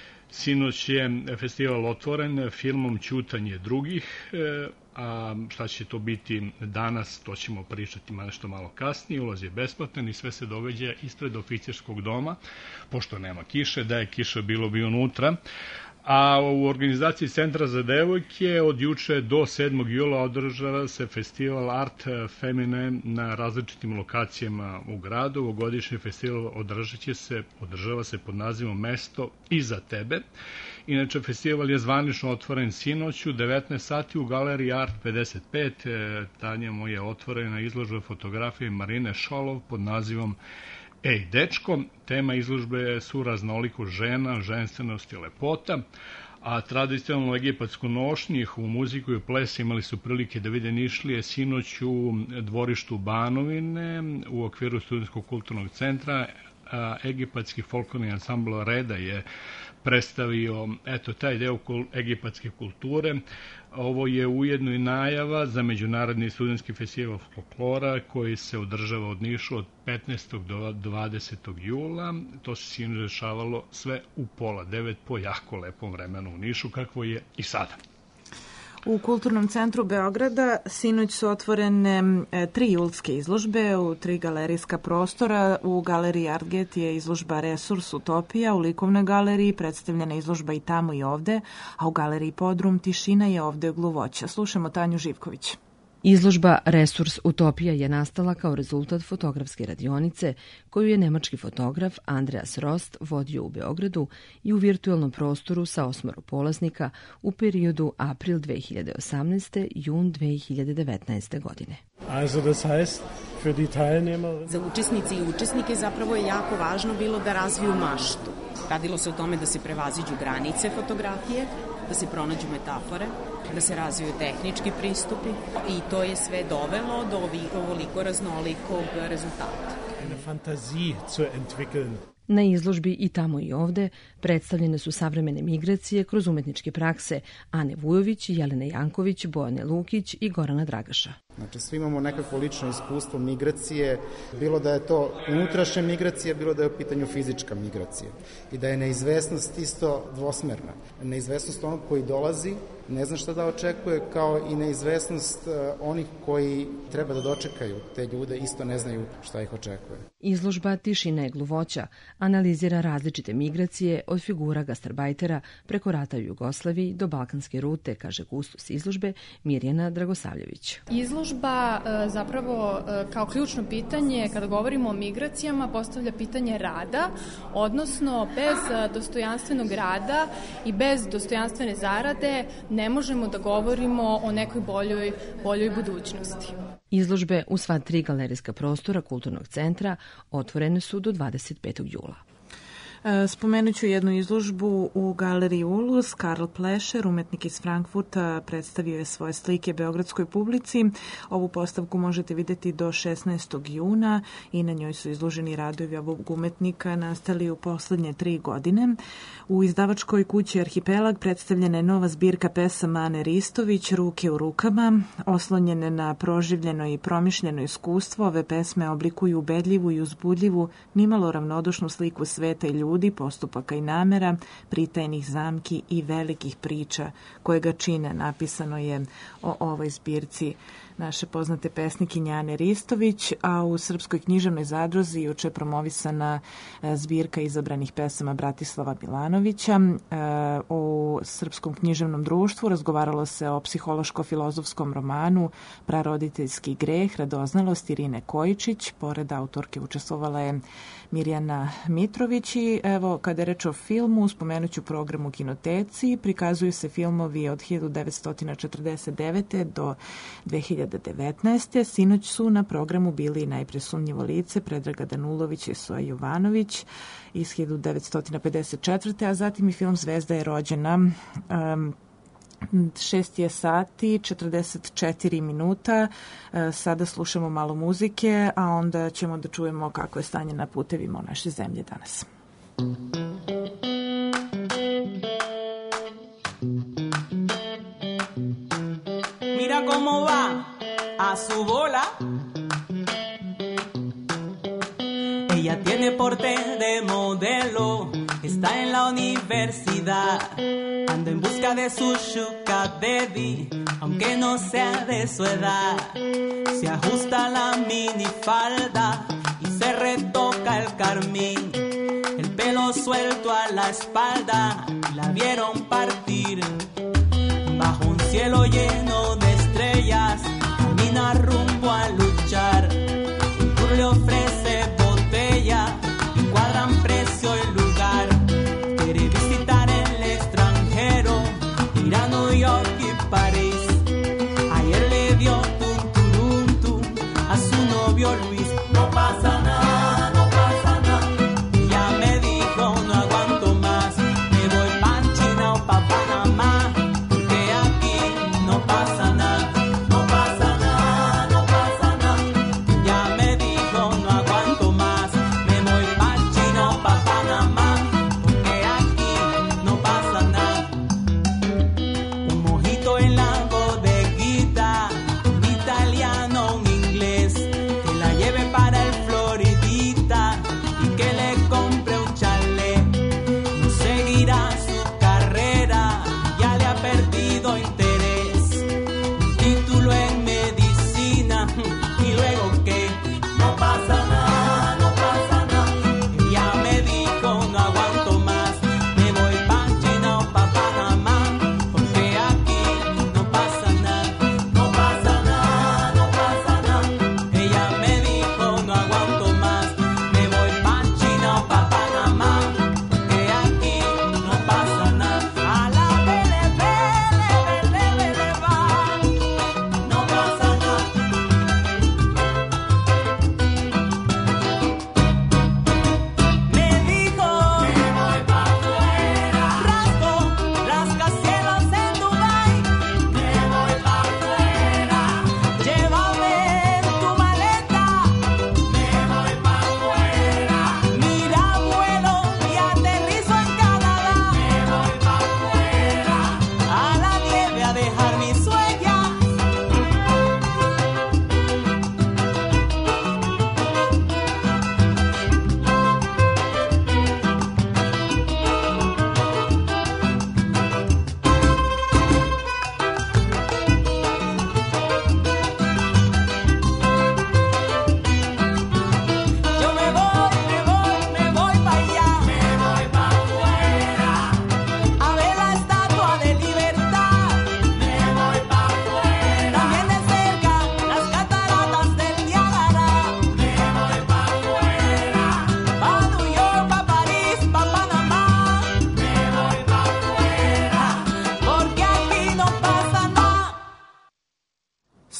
Sinoć je festival otvoren filmom Ćutanje drugih, a šta će to biti danas, to ćemo pričati nešto malo kasnije. Ulaz je besplatan i sve se događa ispred Oficirskog doma, pošto nema kiše, da je kiša bilo bi unutra. A u organizaciji Centra za devojke od juče do sedmog jula održava se festival Art Femine na različitim lokacijama u gradu. Ovogodišnji festival održat će se, održava se pod nazivom Mesto iza tebe. Inače, festival je zvanično otvoren sinoć u devetnaest sati u galeriji Art pedeset pet. Tanja mu je otvorena izložba fotografije Marine Šolov pod nazivom Ej, dečko. Tema izložbe su raznolikost žena, ženstvenost i lepota, a tradicionalnu egipatsku nošnju, njihovu muziku i ples imali su prilike da vide Nišlije sinoć u dvorištu Banovine u okviru Studentskog kulturnog centra. A, egipatski folklorni ansambl Reda je predstavio eto taj deo egipatske kulture. Ovo je ujedno i najava za Međunarodni studentski festival folklora koji se održava od Nišu od petnaestog do dvadesetog jula. To se sinoć dešavalo sve u pola devet po jako lepom vremenu u Nišu, kakvo je i sada. U Kulturnom centru Beograda sinoć su otvorene e, tri julske izložbe u tri galerijska prostora. U galeriji Artget je izložba Resurs Utopija, u likovnoj galeriji predstavljena izložba I tamo i ovde, a u galeriji Podrum Tišina je ovde gluvoća. Slušamo Tanju Živković. Izložba Resurs Utopija je nastala kao rezultat fotografske radionice koju je nemački fotograf Andreas Rost vodio u Beogradu i u virtualnom prostoru sa osmoro polaznika u periodu april dve hiljade osamnaeste. jun dve hiljade devetnaeste. godine. Also das heißt, für die Teilnehmer... Za učesnice i učesnike zapravo je jako važno bilo da razviju maštu. Radilo se o tome da se prevaziđu granice fotografije, da se pronađu metafore, da se razviju tehnički pristupi i to je sve dovelo do ovoliko raznolikog rezultata. Eine Fantasie zu entwickeln. Na izložbi I tamo i ovde predstavljene su savremene migracije kroz umetničke prakse Ane Vujović, Jelene Janković, Bojane Lukić i Gorana Dragaša. Znači, svi imamo nekako lično iskustvo migracije, bilo da je to unutrašnja migracija, bilo da je u pitanju fizička migracija. I da je neizvesnost isto dvosmerna. Neizvesnost onog koji dolazi, ne zna šta da očekuje, kao i neizvesnost onih koji treba da dočekaju te ljude, isto ne znaju šta ih očekuje. Izložba Tišina je gluvoća analizira različite migracije od figura gastarbajtera preko rata u Jugoslaviji do balkanske rute, kaže kustos izložbe Mirjana Dragosavljević. Izložba zapravo kao ključno pitanje kada govorimo o migracijama postavlja pitanje rada, odnosno bez dostojanstvenog rada i bez dostojanstvene zarade ne možemo da govorimo o nekoj boljoj, boljoj budućnosti. Izložbe u sva tri galerijska prostora Kulturnog centra otvorene su do dvadeset petog jula. Spomenut ću jednu izložbu u galeriji Ulus. Karl Plescher, umetnik iz Frankfurta, predstavio je svoje slike beogradskoj publici. Ovu postavku možete vidjeti do šesnaestog juna i na njoj su izloženi radovi ovog umetnika nastali u poslednje tri godine. U izdavačkoj kući Arhipelag predstavljena je nova zbirka pesama Ane Ristović, Ruke u rukama. Oslonjene na proživljeno i promišljeno iskustvo, ove pesme oblikuju ubedljivu i uzbudljivu, nimalo ravnodušnu sliku sveta i ljudi, postupaka i namera, pritajnih zamki i velikih priča koje ga čine. Napisano je o ovoj zbirci naše poznate pesnikinje Ane Ristović, a u Srpskoj književnoj zadruzi juče promovisana zbirka izabranih pesama Bratislava Milanovića. U Srpskom književnom društvu razgovaralo se o psihološko-filozofskom romanu Praroditeljski greh, radoznalost Irine Kojičić. Pored autorke učestvovala je Mirjana Mitrović i evo, kada je reč o filmu, spomenut ću program u Kinoteci. Prikazuju se filmovi od hiljadu devetsto četrdeset devete do dve hiljade devetnaeste. Sinoć su na programu bili najpre Sumnjivo lice Predraga Danulović i Soja Jovanović iz hiljadu devetsto pedeset četvrte. a zatim i film Zvezda je rođena. Um, Šest je sati, četrdeset četiri minuta. Sada slušamo malo muzike, a onda ćemo da čujemo kako je stanje na putevima u naše zemlje danas. Mira cómo va a su bola. Ella tiene porte de modelo, está en la universidad, anda en busca de su sugar daddy, aunque no sea de su edad. Se ajusta la minifalda y se retoca el carmín, el pelo suelto a la espalda, la vieron partir. Bajo un cielo lleno de estrellas, camina rumbo a luchar. Un tour le ofrece botella, encuadran precio y lugar. Quiere visitar el extranjero, ir a New York y París. Ayer le dio tum turum tum a su novio Luis. No pasa nada, no pasa nada. Ya me dijo no aguanto más, me voy pa' China o pa' Panamá, porque aquí no pasa nada, no pasa nada, no pasa nada.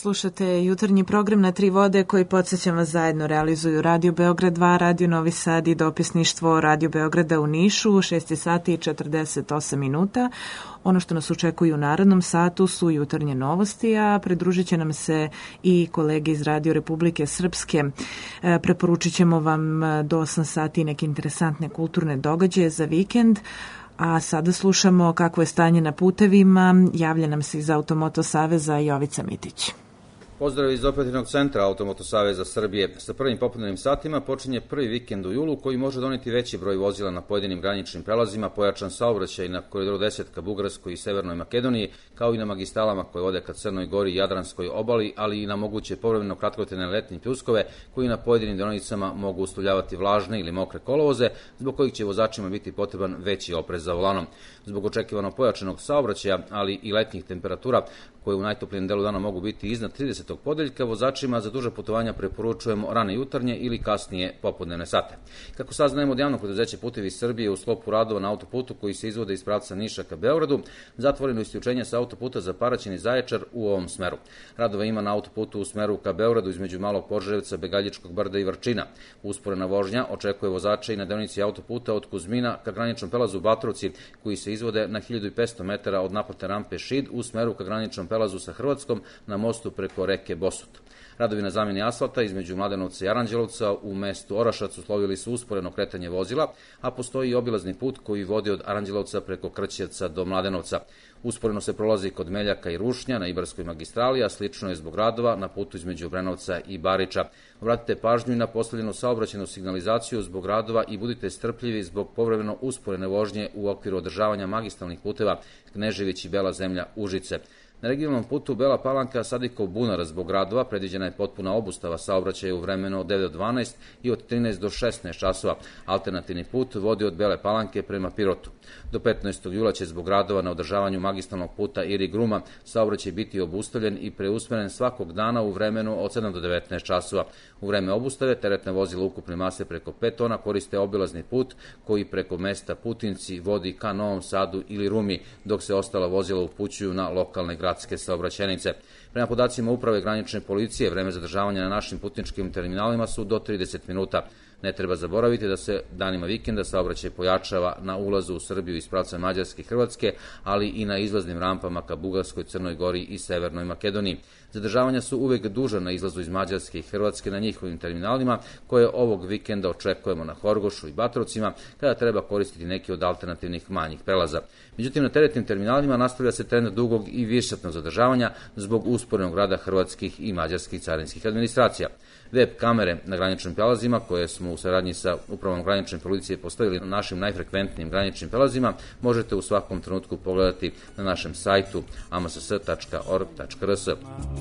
Slušate jutarnji program na Tri vode koji, podsjećam vas, zajedno realizuju Radio Beograd dva, Radio Novi Sad i dopisništvo Radio Beograda u Nišu. šest sati i četrdeset osam minuta. Ono što nas očekuje u narednom satu su jutarnje novosti, a pridružit će nam se i kolege iz Radio Republike Srpske. E, preporučit ćemo vam do osam sati neke interesantne kulturne događaje za vikend. A sada slušamo kakvo je stanje na putevima. Javlja nam se iz Automoto Saveza Jovica Mitić. Pozdrav iz operativnog centra Automoto Saveza Srbije. Sa prvim popodnevnim satima počinje prvi vikend u julu koji može doneti veći broj vozila na pojedinim graničnim prelazima, pojačan saobraćaj na koridoru deset ka Bugarskoj i Severnoj Makedoniji, kao i na magistralama koje vode ka Crnoj Gori i Jadranskoj obali, ali i na moguće povremeno kratkotrajne letnje pljuskove koji na pojedinim deonicama mogu uslovljavati vlažne ili mokre kolovoze, zbog kojih će vozačima biti potreban veći oprez za volanom. Zbog očekivano pojačanog saobraćaja, ali i letnjih temperatura koje u najtoplijem delu dana mogu biti iznad tridesetog podeljka, vozačima za duže putovanja preporučujemo rane jutarnje ili kasnije popodnevne sate. Kako saznajemo od javnog preduzeća Putevi Srbije, u sklopu radova na autoputu koji se izvode iz pravca Niša ka Beogradu, zatvoreno isključenje sa autoputa za Paraćin i Zaječar u ovom smeru. Radova ima na autoputu u smeru ka Beogradu između Malog Požarevca, Begaljičkog brda i Vrčina. Usporena vožnja očekuje vozača i na deonici autoputa od Kuzmina ka graničnom prelazu Batrovci, koji se izvode na hiljadu petsto metara od naplatne rampe Šid u smeru ka graničnom prelazu sa Hrvatskom na mostu preko reke Bosut. Radovi na zamjeni asfalta između Mladenovca i Aranđelovca u mestu Orašac uslovili su usporeno kretanje vozila, a postoji i obilazni put koji vodi od Aranđelovca preko Krćevca do Mladenovca. Usporeno se prolazi kod Meljaka i Rušnja na Ibarskoj magistrali, a slično je zbog radova na putu između Obrenovca i Bariča. Obratite pažnju i na postavljenu saobraćajnu signalizaciju zbog radova i budite strpljivi zbog povremeno usporene vožnje u okviru održavanja magistralnih puteva Knežević i Bela Zemlja Užice. Na regionalnom putu Bela Palanka Sadikov Bunar zbog radova predviđena je potpuna obustava saobraćaja u vremenu od devet do dvanaest i od trinaest do šesnaest časova. Alternativni put vodi od Bele Palanke prema Pirotu. Do petnaestog jula će zbog radova na održavanju magistralnog puta Iri Gruma saobraćaj biti obustavljen i preusmeren svakog dana u vremenu od sedam do devetnaest časova. U vreme obustave teretne vozila ukupne mase preko pet tona koriste obilazni put koji preko mesta Putinci vodi ka Novom Sadu ili Rumi, dok se ostala vozila upućuju na lokalne gradske saobraćajnice. Prema podacima Uprave granične policije, vreme zadržavanja na našim putničkim terminalima su do trideset minuta. Ne treba zaboraviti da se danima vikenda saobraćaj pojačava na ulazu u Srbiju iz pravca Mađarske i Hrvatske, ali i na izlaznim rampama ka Bugarskoj, Crnoj Gori i Severnoj Makedoniji. Zadržavanja su uvek duža na izlazu iz Mađarske i Hrvatske na njihovim terminalima, koje ovog vikenda očekujemo na Horgošu i Batrovcima, kada treba koristiti neki od alternativnih manjih prelaza. Međutim, na teretnim terminalima nastavlja se trend dugog i višesatnog zadržavanja zbog usporenog rada hrvatskih i mađarskih carinskih administracija. Web kamere na graničnim prelazima, koje smo u saradnji sa Upravom granične policije postavili na našim najfrekventnijim graničnim prelazima, možete u svakom trenutku pogledati na našem sajtu a m s s tačka org tačka r s.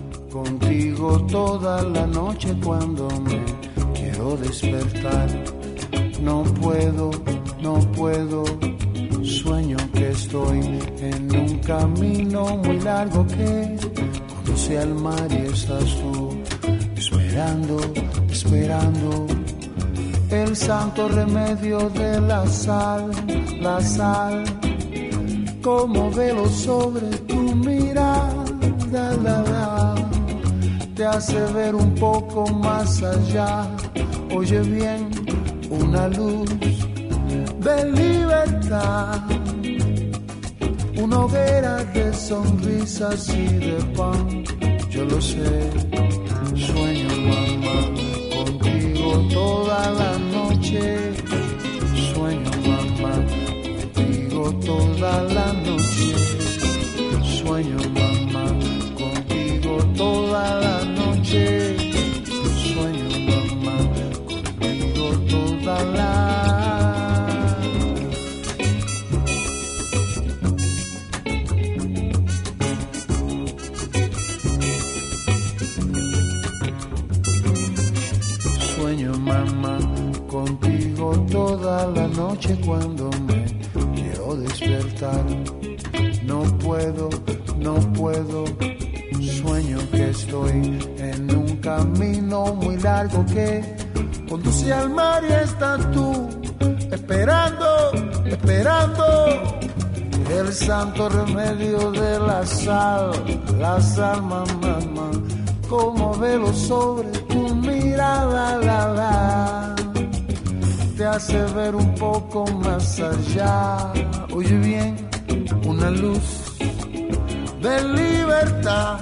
Contigo toda la noche cuando me quiero despertar. No puedo, no puedo, sueño que estoy en un camino muy largo que conduce al mar y estás tú, esperando, esperando el santo remedio de la sal, la sal, como velo sobre tu mirada, la, la, te hace ver un poco más allá. Oye bien, una luz de libertad, una hoguera de sonrisas y de pan. Yo lo sé, sueño mamá, contigo toda la noche. Sueño mamá, contigo toda la noche. Sueño mamá, contigo toda la noche. Sueño mamá, contigo toda la toda la noche cuando me quiero despertar. No puedo, no puedo, sueño que estoy en un camino muy largo que conduce al mar y estás tú esperando, esperando el santo remedio de la sal, la sal, mamá, mamá, como velo sobre tu mirada, la, la, te hace ver un poco más allá. Oye bien, una luz de libertad,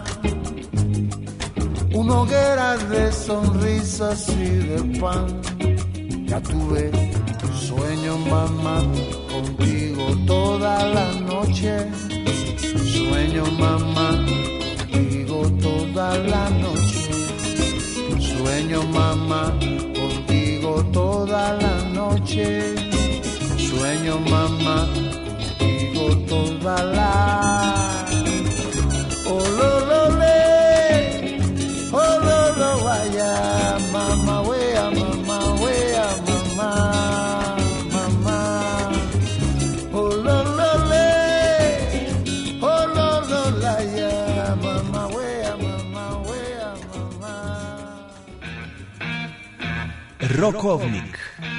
una hoguera de sonrisas y de pan. Ya tuve sueño, mamá, contigo toda la noche. Sueño, mamá, contigo toda la noche. Sueño, mamá, contigo toda la noche. Sueño, mamá, contigo toda la. Oh, lo, lo, le. Oh, lo, lo, vaya, mamá, wea, mamá, wea, mamá, mamá. Oh, lo, lo, le. Oh, lo, lo, la, ya, mamá, wea, mamá, wea, mamá. Rokovnik.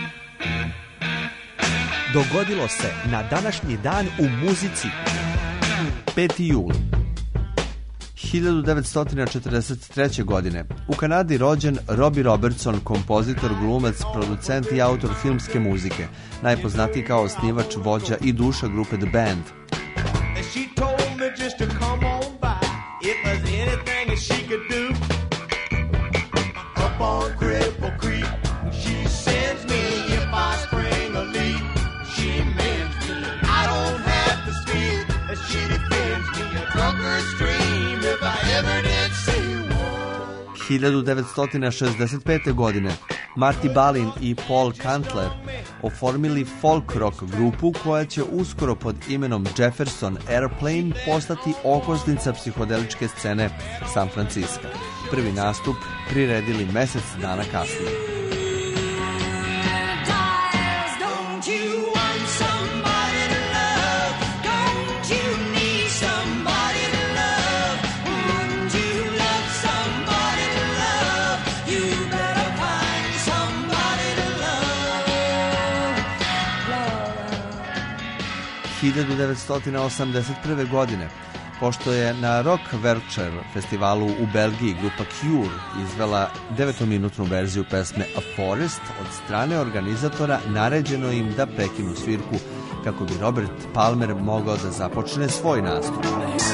Dogodilo se na današnji dan u muzici. peti jul hiljadu devetsto četrdeset treće. godine. U Kanadi rođen Robbie Robertson, kompozitor, glumac, producent i autor filmske muzike, najpoznatiji kao osnivač, vođa i duša grupe The Band. hiljadu devetsto šezdeset pete. godine Marty Balin i Paul Kantler oformili folk rock grupu koja će uskoro pod imenom Jefferson Airplane postati okosnica psihodeličke scene San Francisca. Prvi nastup priredili mesec dana kasnije. hiljadu devetsto osamdeset prve. godine, pošto je na Rock Werchter festivalu u Belgiji grupa Cure izvela devetominutnu verziju pesme A Forest, od strane organizatora naređeno im da prekinu svirku kako bi Robert Palmer mogao da započne svoj nastup.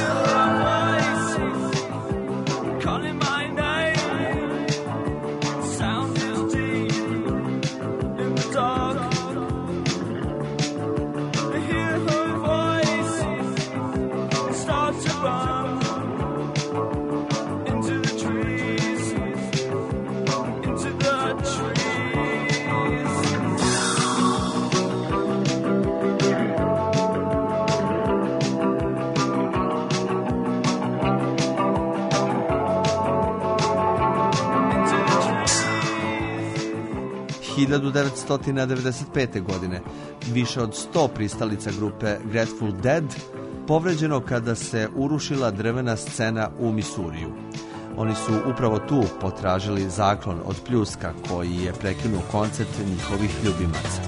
hiljadu devetsto devedeset pete. godine više od sto pristalica grupe Grateful Dead povređeno kada se urušila drvena scena u Misuriju. Oni su upravo tu potražili zaklon od pljuska koji je prekinuo koncert njihovih ljubimaca.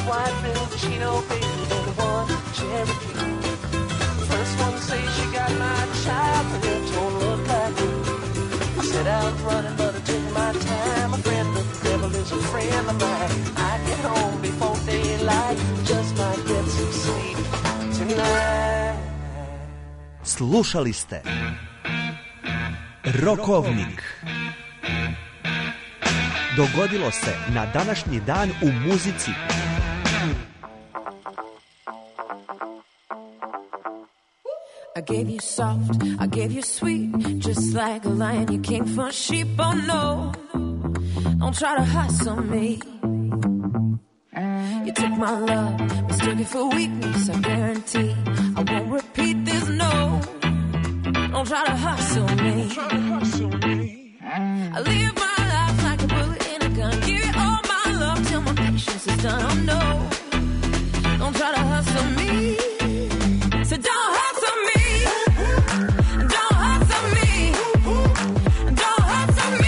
A friend of mine, I get home before daylight, just might get some sleep tonight. Slušali ste Rokovnik. Dogodilo se na današnji dan u muzici. I gave you soft, I gave you sweet, just like a lion you came for sheep, oh no. Don't try to hustle me. You took my love, mistook it for weakness. I guarantee I won't repeat this, no. Don't try to hustle me. I live my life like a bullet in a gun. Give you all my love till my patience is done, oh no. Don't try to hustle me. So don't hustle me. Don't hustle me. Don't hustle me.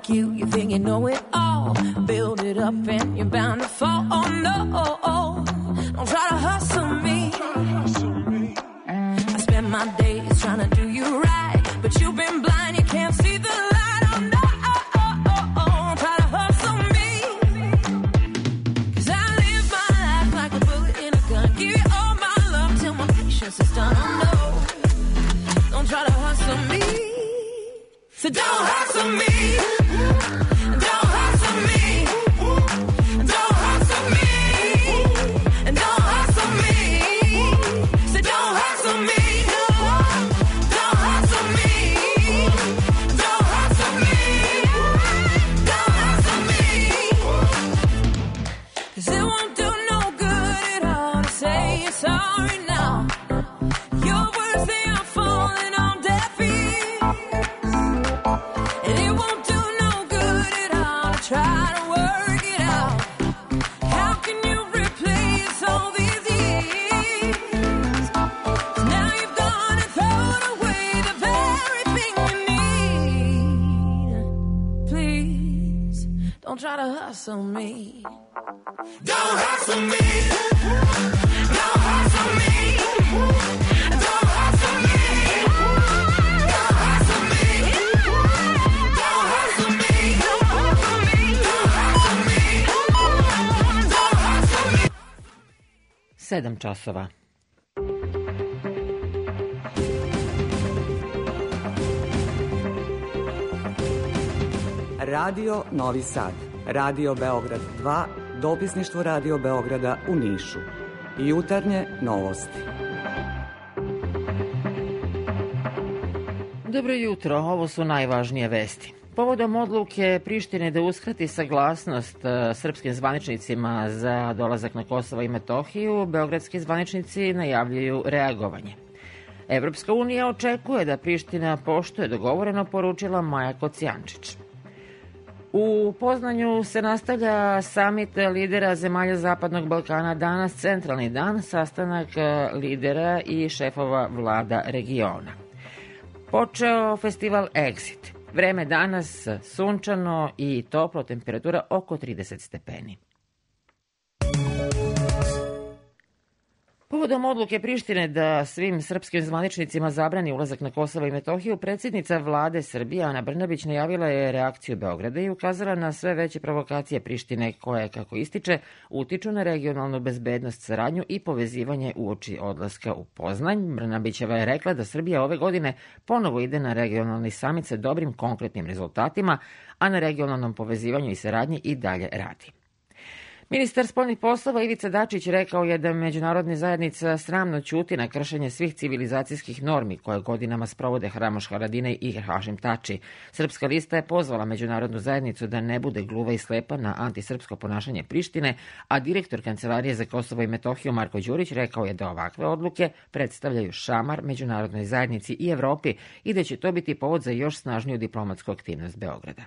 like you, you think you know it all. Build it up and you're bound to fall. Oh no, don't try to hustle me. I spend my days trying to do you right, but you've been blind, you can't see the light. Oh no, don't try to hustle me. Cause I live my life like a bullet in a gun. Give you all my love till my patience is done. Oh no, don't try to hustle me. So don't hustle me. Don't hustle me. Don't hustle me. Don't hustle me. So don't hustle me. No. Don't hustle me. Don't hustle me. Don't hustle me. Cause it won't do no good at all to say you're sorry now. Your words, they are falling on deaf ears. And it won't do no good at all to try to work it out. How can you replace all these years? 'Cause now you've gone and thrown away the very thing you need. Please, don't try to hustle me. Don't hustle me. Don't hustle me. Don't hustle me. Don't hustle me. Don't hustle me. Don't hustle me. Don't hustle me. Don't hustle me. Sedam časova. Radio Novi Sad, Radio Beograd dva, dopisništvo Radio Beograda u Nišu. Jutarnje novosti. Dobro jutro, ovo su najvažnije vesti. Povodom odluke Prištine da uskrati saglasnost srpskim zvaničnicima za dolazak na Kosovo i Metohiju, beogradski zvaničnici najavljuju reagovanje. Evropska unija očekuje da Priština poštuje dogovoreno, poručila Maja Kocijančić. U Poznanju se nastavlja samit lidera zemalja Zapadnog Balkana danas, centralni dan, sastanak lidera i šefova vlada regiona. Počeo festival Exit. Vreme danas sunčano i toplo, temperatura oko trideset stepeni. Povodom odluke Prištine da svim srpskim zvaničnicima zabrani ulazak na Kosovo i Metohiju, predsjednica vlade Srbije Ana Brnabić najavila je reakciju Beograda i ukazala na sve veće provokacije Prištine koje, kako ističe, utiču na regionalnu bezbednost, saradnju i povezivanje uoči odlaska u Poznanj. Brnabićeva je rekla da Srbija ove godine ponovo ide na regionalni samit sa dobrim konkretnim rezultatima, a na regionalnom povezivanju i saradnji i dalje radi. Ministar spoljnih poslova Ivica Dačić rekao je da međunarodna zajednica sramno ćuti na kršenje svih civilizacijskih normi koje godinama sprovode Ramuš Haradinaj i Hašim Tači. Srpska lista je pozvala međunarodnu zajednicu da ne bude gluva i slepa na antisrpsko ponašanje Prištine, a direktor Kancelarije za Kosovo i Metohiju Marko Đurić rekao je da ovakve odluke predstavljaju šamar međunarodnoj zajednici i Evropi i da će to biti povod za još snažniju diplomatsku aktivnost Beograda.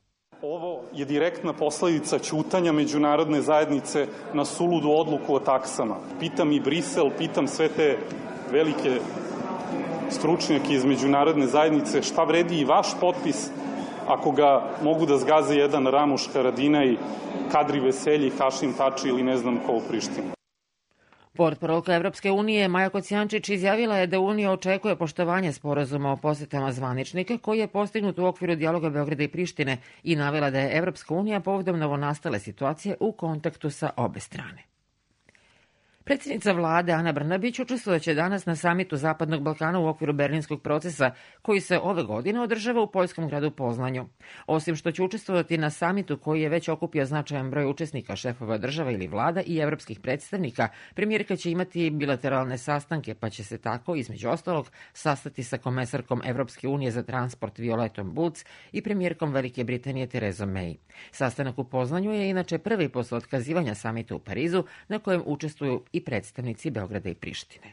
Ovo je direktna posledica ćutanja međunarodne zajednice na suludu odluku o taksama. Pitam i Brisel, pitam sve te velike stručnjake iz međunarodne zajednice šta vredi i vaš potpis ako ga mogu da zgaze jedan Ramuš Haradinaj, Kadri Veselji, Hašim Tači ili ne znam ko u Prištini. Portparolka Evropske unije Maja Kocijančić izjavila je da Unija očekuje poštovanje sporazuma o posetama zvaničnika koji je postignut u okviru dijaloga Beograda i Prištine i navela da je Evropska unija povodom novonastale situacije u kontaktu sa obe strane. Predsjednica vlade Ana Brnabić učestvovaće danas na samitu Zapadnog Balkana u okviru Berlinskog procesa koji se ove godine održava u poljskom gradu Poznanju. Osim što će učestvovati na samitu koji je već okupio značajan broj učesnika, šefova država ili vlada i evropskih predstavnika, premijerka će imati bilateralne sastanke pa će se tako, između ostalog, sastati sa komesarkom Evropske unije za transport Violetom Bulc i premijerkom Velike Britanije Terezom May. Sastanak u Poznanju je inače prvi posle otkazivanja samita u Parizu na kojem učestvuju i predstavnici Beograda i Prištine.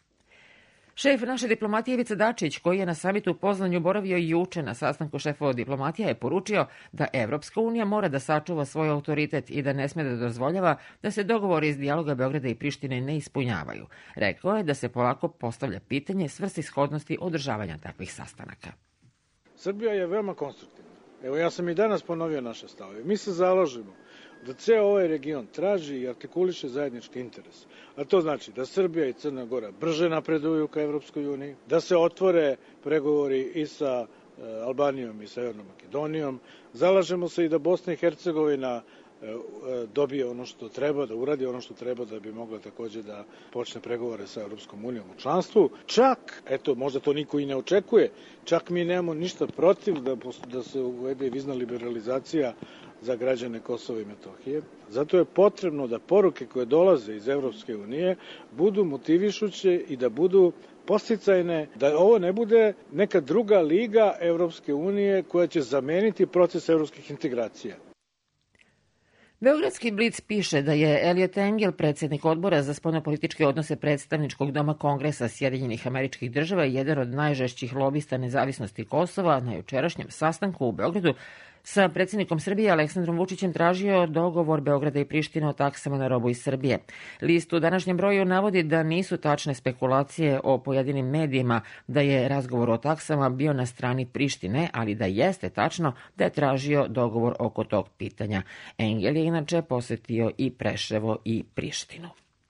Šef naše diplomatije Ivica Dačić, koji je na samitu u Poznanju boravio juče na sastanku šefova diplomatija, je poručio da Evropska unija mora da sačuva svoj autoritet i da ne sme da dozvoljava da se dogovori iz dijaloga Beograda i Prištine ne ispunjavaju. Rekao je da se polako postavlja pitanje svrsishodnosti održavanja takvih sastanaka. Srbija je veoma konstruktivna. Evo, ja sam i danas ponovio naše stavove. Mi se zalažemo da ceo ovaj region traži i artikuliše zajednički interes. A to znači da Srbija i Crna Gora brže napreduju ka Evropskoj uniji, da se otvore pregovori i sa Albanijom i Severnom Makedonijom. Zalažemo se i da Bosna i Hercegovina dobije ono što treba, da uradi ono što treba da bi mogla takođe da počne pregovore sa Evropskom unijom u članstvu. Čak, eto, možda to niko i ne očekuje, čak mi nemamo ništa protiv da, da se uvede vizna liberalizacija za građane Kosova i Metohije. Zato je potrebno da poruke koje dolaze iz Evropske unije budu motivišuće i da budu podsticajne, da ovo ne bude neka druga liga Evropske unije koja će zameniti proces evropskih integracija. Beogradski Blic piše da je Elliot Engel, predsjednik odbora za spoljnopolitičke odnose predstavničkog doma Kongresa Sjedinjenih Američkih Država, jedan od najžešćih lobista nezavisnosti Kosova, na jučerašnjem sastanku u Beogradu sa predsjednikom Srbije Aleksandrom Vučićem tražio dogovor Beograda i Prištine o taksama na robu iz Srbije. List u današnjem broju navodi da nisu tačne spekulacije o pojedinim medijima da je razgovor o taksama bio na strani Prištine, ali da jeste tačno da je tražio dogovor oko tog pitanja. Engel je inače posetio i Preševo i Prištinu.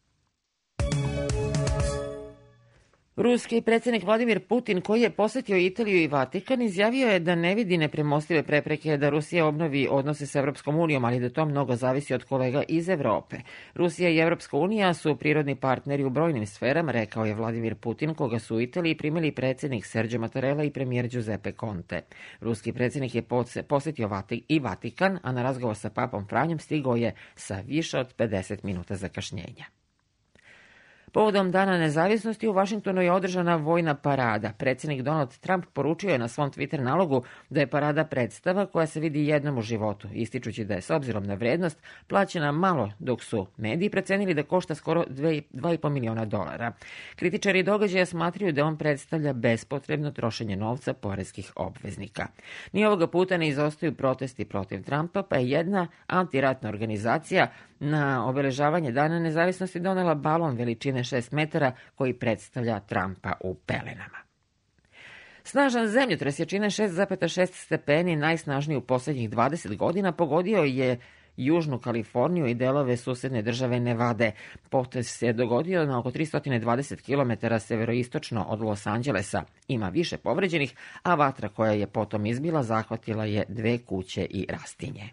Ruski predsjednik Vladimir Putin, koji je posetio Italiju i Vatikan, izjavio je da ne vidi nepremostive prepreke da Rusija obnovi odnose s Evropskom unijom, ali da to mnogo zavisi od kolega iz Evrope. Rusija i Evropska unija su prirodni partneri u brojnim sferama, rekao je Vladimir Putin, koga su u Italiji primili predsjednik Sergio Mattarella i premijer Giuseppe Conte. Ruski predsjednik je posetio i Vatikan, a na razgovor sa papom Franjom stigao je sa više od pedeset minuta zakašnjenja. Povodom Dana nezavisnosti u Vašingtonu je održana vojna parada. Predsjednik Donald Trump poručio je na svom Twitter nalogu da je parada predstava koja se vidi jednom u životu, ističući da je s obzirom na vrednost plaćena malo, dok su mediji procenili da košta skoro dva i po miliona dolara. Kritičari događaja smatraju da on predstavlja bespotrebno trošenje novca poreskih obveznika. Ni ovoga puta ne izostaju protesti protiv Trumpa, pa je jedna antiratna organizacija na obeležavanje Dana nezavisnosti donela balon veličine šest metara koji predstavlja Trumpa u pelenama. Snažan zemljotres jačine šest zarez šest stepeni, najsnažniji u posljednjih dvadeset godina, pogodio je Južnu Kaliforniju i delove susedne države Nevade. Potres se dogodio na oko tristo dvadeset kilometara severoistočno od Los Angelesa. Ima više povređenih, a vatra koja je potom izbila zahvatila je dve kuće i rastinje.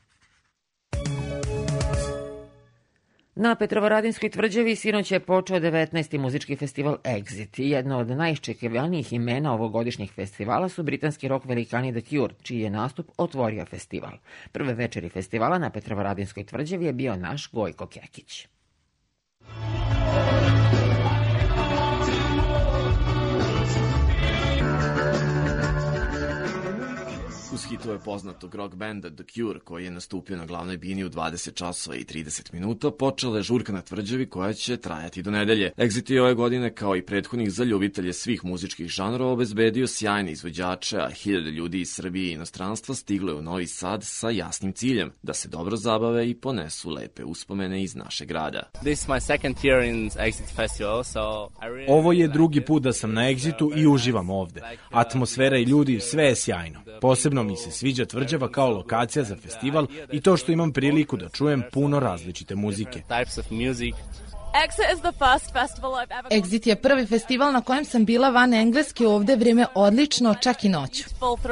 Na Petrovaradinskoj tvrđavi sinoć je počeo devetnaesti muzički festival Exit. Jedno od najiščekivanijih imena ovogodišnjih festivala su britanski rock velikani The Cure, čiji je nastup otvorio festival. Prve večeri festivala na Petrovaradinskoj tvrđavi je bio naš Gojko Kekić. Uz hitove poznatog rock benda The Cure, koji je nastupio na glavnoj bini u dvadeset časova i trideset minuta, počela je žurka na tvrđavi koja će trajati do nedelje. Exit je ove godine, kao i prethodnih za ljubitelje svih muzičkih žanrova, obezbedio sjajne izvođače, a hiljade ljudi iz Srbije i inostranstva stiglo je u Novi Sad sa jasnim ciljem da se dobro zabave i ponesu lepe uspomene iz našeg grada. Ovo je drugi put da sam na Exitu i uživam ovde. Atmosfera i ljudi, sve je sjajno. Posebno mi se sviđa tvrđava kao lokacija za festival i to što imam priliku da čujem puno različite muzike. Exit je prvi festival na kojem sam bila van Engleske, ovde vrijeme odlično, čak i noću.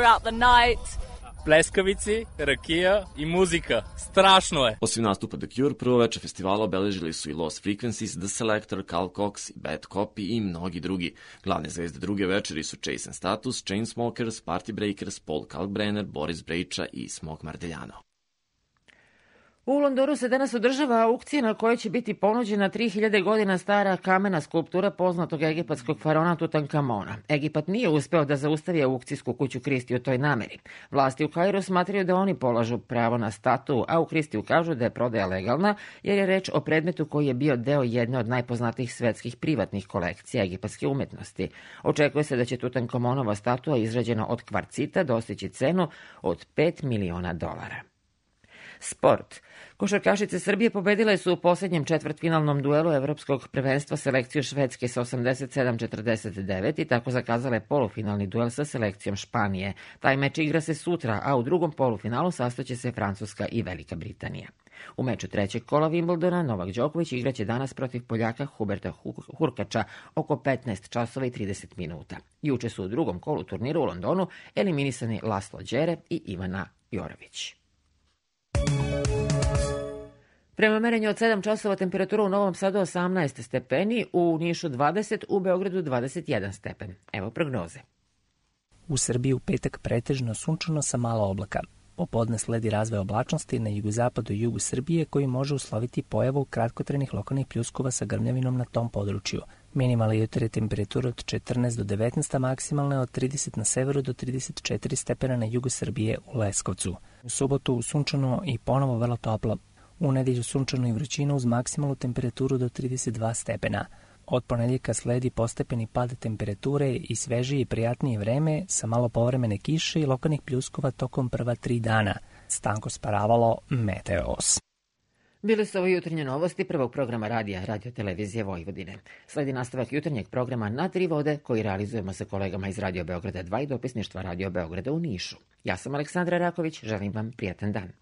Pleskavici, rakija i muzika. Strašno je. Osim nastupa The Cure, prvo veče festivala obeležili su i Lost Frequencies, The Selector, Carl Cox, Bad Copy i mnogi drugi. Glavne zvezde druge večeri su Chase and Status, Chainsmokers, Party Breakers, Paul Kalkbrenner, Boris Brejča i Smok Mardeljano. U Londonu se danas održava aukcija na kojoj će biti ponuđena tri hiljade godina stara kamena skulptura poznatog egipatskog faraona Tutankamona. Egipat nije uspeo da zaustavi aukcijsku kuću Kristiju u toj nameri. Vlasti u Kairu smatraju da oni polažu pravo na statu, a u Kristiju kažu da je prodaja legalna jer je reč o predmetu koji je bio deo jedne od najpoznatijih svetskih privatnih kolekcija egipatske umetnosti. Očekuje se da će Tutankamonova statua izrađena od kvarcita dostići cenu od pet miliona dolara. Sport. Košarkašice Srbije pobedile su u posljednjem četvrtfinalnom duelu evropskog prvenstva selekciju Švedske sa osamdeset sedam četrdeset devet i tako zakazale polufinalni duel sa selekcijom Španije. Taj meč igra se sutra, a u drugom polufinalu sastaće se Francuska i Velika Britanija. U meču trećeg kola Wimbledona Novak Đoković igraće danas protiv Poljaka Huberta Hurkača oko petnaest časova i trideset minuta. Juče su u drugom kolu turnira u Londonu eliminisani Laslo Đere i Ivana Jorović. Prema merenju od sedam časova temperatura u Novom Sadu osamnaest stepeni, u Nišu dvadeset, u Beogradu dvadeset jedan stepen. Evo prognoze. U Srbiji u petak pretežno sunčano sa malo oblaka. Popodne sledi razvoj oblačnosti na jugozapadu i jugu Srbije koji može usloviti pojavu kratkotrenih lokalnih pljuskova sa grmljavinom na tom području. Minimalne jutarnje temperature od četrnaest do devetnaest, a maksimalne od trideset na severu do trideset četiri stepena na jugu Srbije u Leskovcu. U subotu sunčano i ponovo vrlo toplo. U nedelju sunčano i vrućino uz maksimalnu temperaturu do trideset dva stepena. Od ponedeljka sledi postepeni pad temperature i svežije i prijatnije vreme sa malo povremene kiše i lokalnih pljuskova tokom prva tri dana. Stanko Sparavalo, Meteos. Bile su ovo jutarnje novosti prvog programa radija Radio Televizije Vojvodine. Sledi nastavak jutarnjeg programa Na tri vode koji realizujemo sa kolegama iz Radio Beograda dva i dopisništva Radio Beograda u Nišu. Ja sam Aleksandra Raković, želim vam prijatan dan.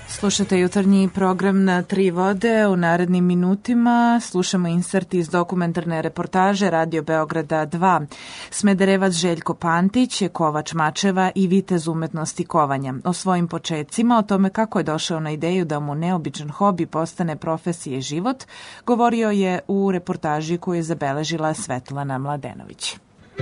Slušate jutarnji program na Tri vode. U narednim minutima slušamo insert iz dokumentarne reportaže Radio Beograda dva. Smederevac Željko Pantić je kovač mačeva i vitez umetnosti kovanja. O svojim početcima, o tome kako je došao na ideju da mu neobičan hobi postane profesija i život, govorio je u reportaži koju je zabeležila Svetlana Mladenović.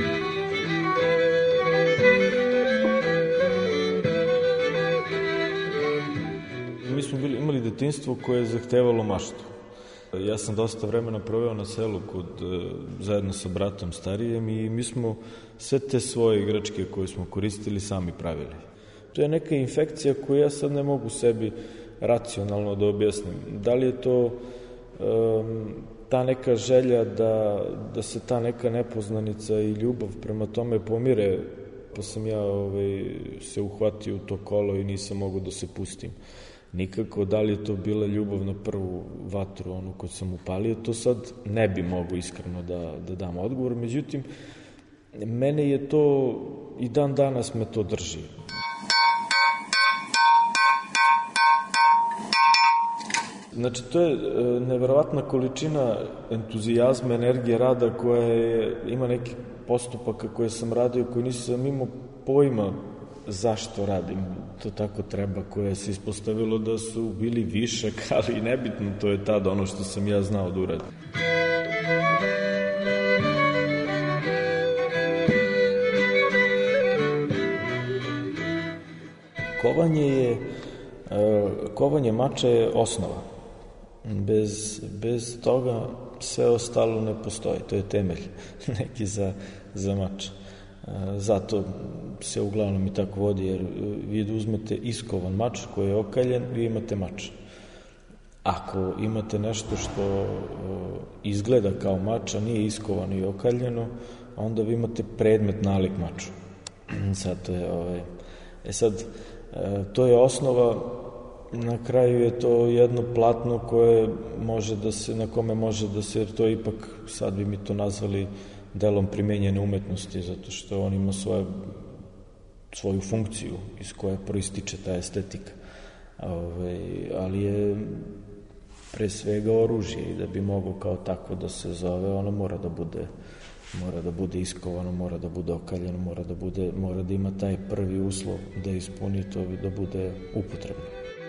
Mi smo bili, imali detinjstvo koje je zahtevalo maštu. Ja sam dosta vremena proveo na selu kod, zajedno sa bratom starijem i mi smo sve te svoje igračke koje smo koristili sami pravili. To je neka infekcija koju ja sad ne mogu sebi racionalno da objasnim. Da li je to um, ta neka želja da, da se ta neka nepoznanica i ljubav prema tome pomire, pa sam ja ovaj, se uhvatio u to kolo i nisam mogao da se pustim. Nikako, da li je to bila ljubav na prvu vatru, onu koju sam upalio, to sad ne bi mogu iskreno da, da dam odgovor. Međutim, mene je to, i dan danas me to drži. Znači, to je neverovatna količina entuzijazma, energije, rada koja je, ima neki postupaka koje sam radio, koji nisam imao pojma zašto radim, to tako treba, koje se ispostavilo da su bili višak, ali nebitno, to je tada ono što sam ja znao da uradim. Kovanje je, kovanje mača je osnova. Bez, bez toga sve ostalo ne postoji, to je temelj neki za, za mač. Zato se uglavnom i tako vodi, jer vi da uzmete iskovan mač koji je okaljen, vi imate mač. Ako imate nešto što izgleda kao mač, a nije iskovano i okaljeno, onda vi imate predmet nalik maču. Zato je, ovaj, e sad, to je osnova, na kraju je to jedno platno koje može da se, na kome može da se, jer to je ipak, sad bi mi to nazvali delom primenjene umetnosti, zato što on ima svoje, svoju funkciju iz koje proističe ta estetika. Ove, ali je pre svega oružje i da bi moglo kao tako da se zove, ono mora da bude, mora da bude iskovano, mora da bude okaljeno, mora da, bude, mora da ima taj prvi uslov da ispuni to i da bude upotrebno.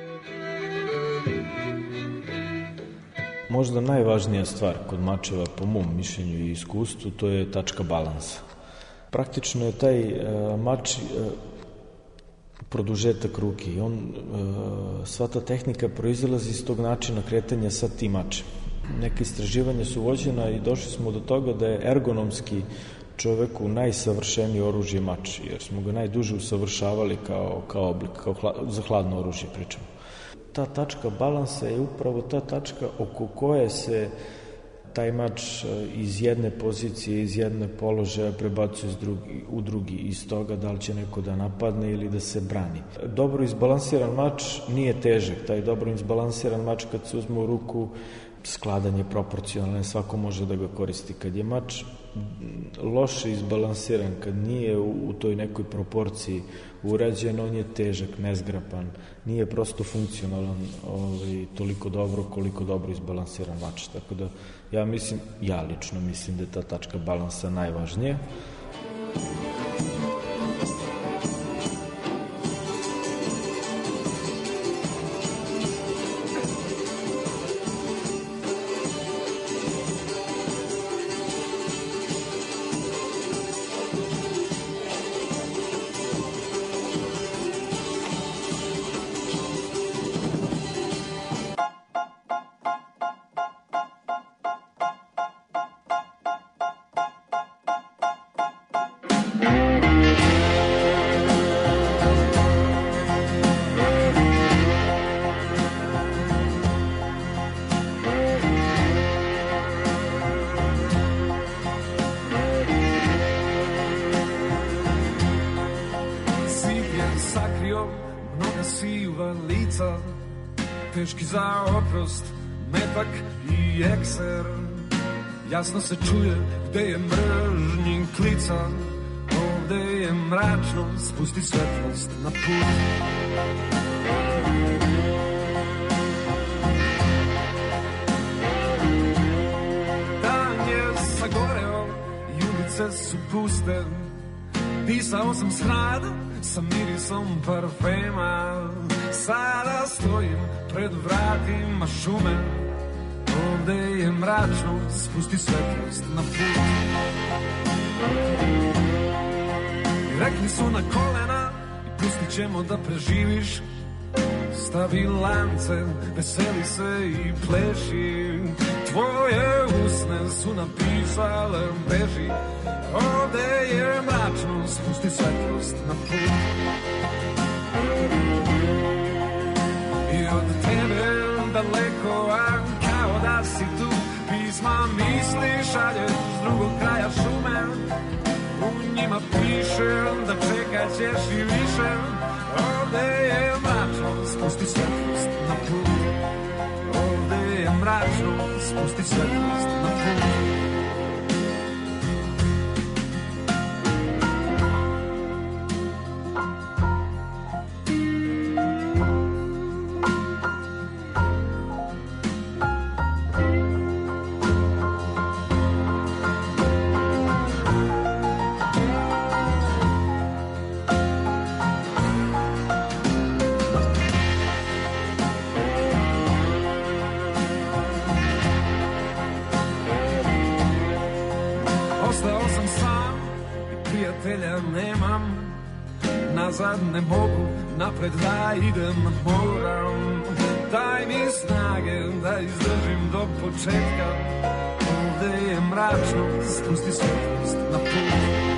Možda najvažnija stvar kod mačeva, po mom mišljenju i iskustvu, to je tačka balansa. Praktično je taj uh, mač uh, produžetak ruke i on, uh, sva ta tehnika proizilazi iz tog načina kretanja sa tim mačem. Neke istraživanja su vođena i došli smo do toga da je ergonomski čoveku najsavršenije oružje mač, jer smo ga najduže usavršavali kao, kao oblik, kao hla, za hladno oružje pričamo. Ta tačka balansa je upravo ta tačka oko koje se taj mač iz jedne pozicije, iz jedne položaja prebacuje drugi, u drugi, iz toga da li će neko da napadne ili da se brani. Dobro izbalansiran mač nije težak, taj dobro izbalansiran mač kad se uzme u ruku, skladan je proporcionalan, svako može da ga koristi. Kad je mač loše izbalansiran, kad nije u, u toj nekoj proporciji urađen, on je težak, nezgrapan, nije prosto funkcionalan ovaj, toliko dobro koliko dobro izbalansiran mač. Tako da ja mislim, ja lično mislim da je ta tačka balansa najvažnija. Teški za oprost, metak i ekser. Jasno se čuje gde je mržnjin klica. Ovde je mračno, spusti svetlost na put. ulice su puste, pisao sam smrada sa mirisom parfema. Sada stojim pred vratima šume, ovde je mračno, spusti svetlost na put. I rekli su na kolena i pustit ćemo da preživiš. Stavi lance, veseli se i pleši. Tvoje usne su napisale beži. Ovde je mračno, spusti svetlost na put. I od tebe daleko, a kao da si tu, pisma misli šalješ s drugog kraja šume. U njima piše da čekat ćeš i više. Ovde je mračno, spusti svetlost na put. Ovde je mračno, spusti svetlost na put. Nazad ne mogu, napred da idem moram. Daj mi snage da izdržim do početka. Ovde je mračno, spusti svetlost na put.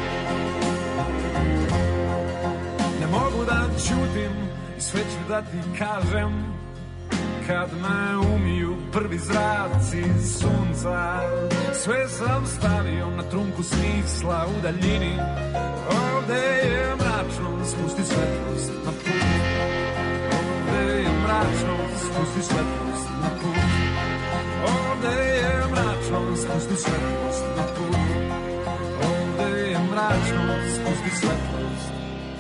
Ne mogu da ćutim i sve ću da ti kažem. Kad me umiju prvi zraci sunca, sve sam stavio na trunku smisla u daljini. Ovde je mračno, spusti svetlost na put. Ovde je mračno, spusti svetlost na put. Ovde je mračno, spusti svetlost na put. Ovde je mračno, spusti svetlost.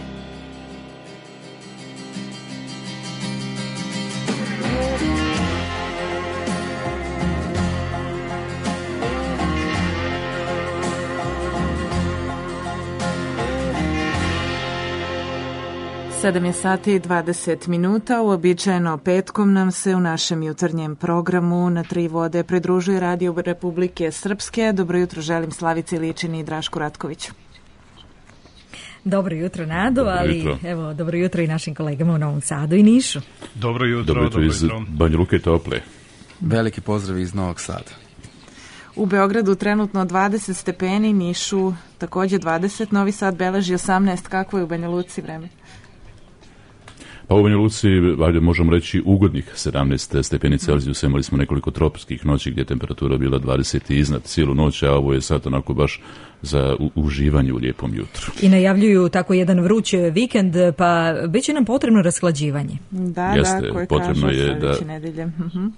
sedam je sati i dvadeset minuta, uobičajeno petkom nam se u našem jutarnjem programu na Tri vode pridružuje Radio Republike Srpske. Dobro jutro želim Slavici Ličini i Drašku Ratkoviću. Dobro jutro, Nado, dobro ali jutro. Evo, dobro jutro i našim kolegama u Novom Sadu i Nišu. Dobro jutro, dobro jutro iz Banja Luke i Tople. Veliki pozdrav iz Novog Sada. U Beogradu trenutno dvadeset stepeni, Nišu takođe dvadeset, Novi Sad beleži osamnaest. Kako je u Banja Luci vreme? Pa u Banja Luci, ajde, možemo reći ugodnih sedamnaest stepeni Celzijusa. Imali smo nekoliko tropskih noći gdje je temperatura bila dvadeset i iznad cijelu noć, a ovo je sad onako baš za uživanje u lijepom jutru. I najavljuju tako jedan vruć vikend, pa bit će nam potrebno rashlađivanje. Da, Jeste, da, koje potrebno kažu je da... nedelje. Uh-huh.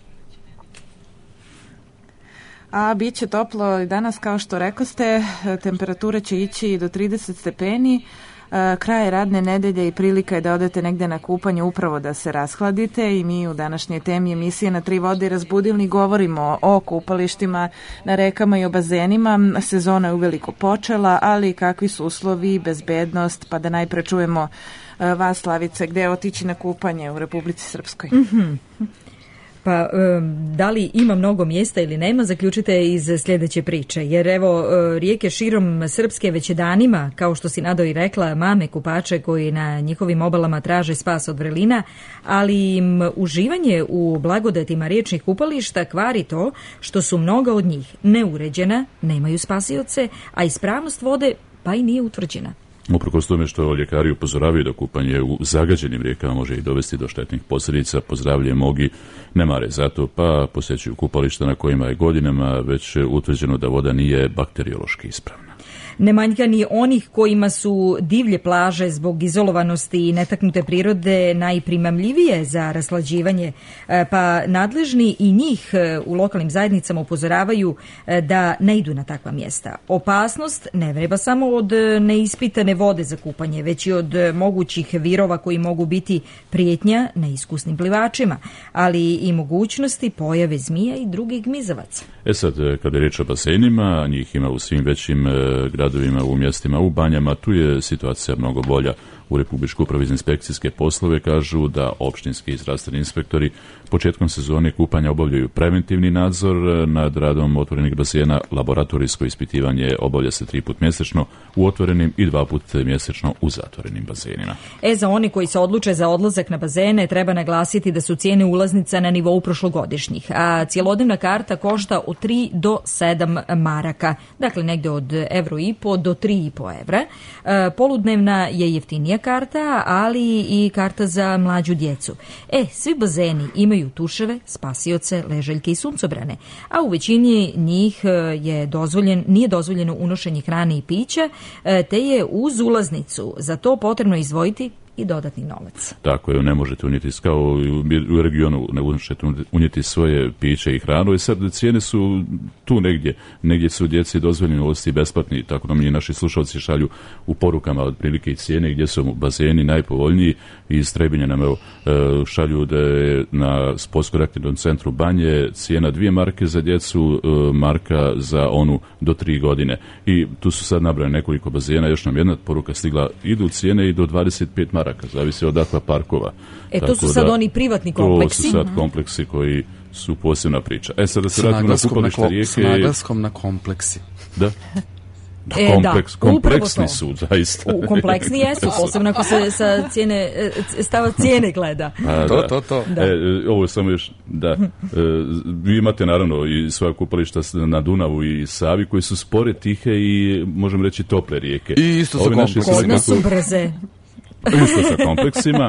A bit će toplo i danas, kao što rekoste, temperatura će ići do trideset stepeni. Kraj radne nedelje i prilika je da odete negde na kupanje upravo da se rashladite i mi u današnjoj temi emisije Na Tri vode i razbudilni govorimo o kupalištima na rekama i o bazenima. Sezona je uveliko počela, ali kakvi su uslovi, bezbednost, pa da najpre čujemo vas, Slavice, gde otići na kupanje u Republici Srpskoj. Mm-hmm. Pa da li ima mnogo mjesta ili nema, zaključite iz sljedeće priče. Jer evo, rijeke širom Srpske već danima, kao što si Nado i rekla, mame kupače koji na njihovim obalama traže spas od vrelina, ali im uživanje u blagodatima riječnih kupališta kvari to što su mnoga od njih neuređena, nemaju spasioce, a ispravnost vode pa i nije utvrđena. Uprkos tome što ljekari upozoravaju da kupanje u zagađenim rijekama može i dovesti do štetnih posljedica, po zdravlje mnogi ne mare zato, pa posjećuju kupališta na kojima je godinama već utvrđeno da voda nije bakteriološki ispravna. Ne manjka ni onih kojima su divlje plaže zbog izolovanosti i netaknute prirode najprimamljivije za raslađivanje, pa nadležni i njih u lokalnim zajednicama upozoravaju da ne idu na takva mjesta. Opasnost ne vreba samo od neispitane vode za kupanje, već i od mogućih virova koji mogu biti prijetnja neiskusnim plivačima, ali i mogućnosti pojave zmija i drugih gmizavaca. E sad, kada je riječ o basenima, njih ima u svim većim gradovima gradovima, u mjestima, u banjama, tu je situacija mnogo bolja. U Republičkoj upravi za inspekcijske poslove kažu da opštinski i zdravstveni inspektori početkom sezone kupanja obavljaju preventivni nadzor nad radom otvorenih bazena, laboratorijsko ispitivanje obavlja se tri put mjesečno u otvorenim i dva put mjesečno u zatvorenim bazenima. E, za oni koji se odluče za odlazak na bazene treba naglasiti da su cijene ulaznica na nivou prošlogodišnjih, a cijelodnevna karta košta od tri do sedam maraka, dakle negde od evro i po do tri i po evra. E, poludnevna je jeftinija karta, ali i karta za mlađu djecu. E, svi bazeni imaju tuševe, spasioce, ležaljke i suncobrane, a u većini njih je dozvoljen, nije dozvoljeno unošenje hrane i pića, te je uz ulaznicu za to potrebno izdvojiti i dodatni novac. Tako je, ne možete unijeti, kao u regionu ne možete unijeti svoje piće i hranu i sad cijene su tu negdje, negdje su djeci dozvoljeni ulazi besplatni, tako da mi naši slušalci šalju u porukama otprilike i cijene gdje su bazeni najpovoljniji i iz Trebinja nam evo šalju da je na sportsko-rekreativnom centru Banje cijena dvije marke za djecu, marka za onu do tri godine i tu su sad nabrane nekoliko bazena, još nam jedna poruka stigla, idu cijene i do dvadeset pet maraka, zavisi od akvaparkova. E, to su sad oni privatni kompleksi. To su sad kompleksi koji su posebna priča. E, sad da se vratimo na kupalište rijeke. S naglaskom na kompleksi. Da. Da, e, kompleks, da, kompleksni su, zaista. U, kompleksni jesu, posebno ako se sa cijene, stava cijene gleda. A, to, da. to, to. Da. E, ovo je samo još, da. E, vi imate naravno i svoja kupališta na Dunavu i Savi koji su spore, tihe i, možemo reći, tople rijeke. I isto su kompleksni. Kod nas su brze. Isto sa kompleksima,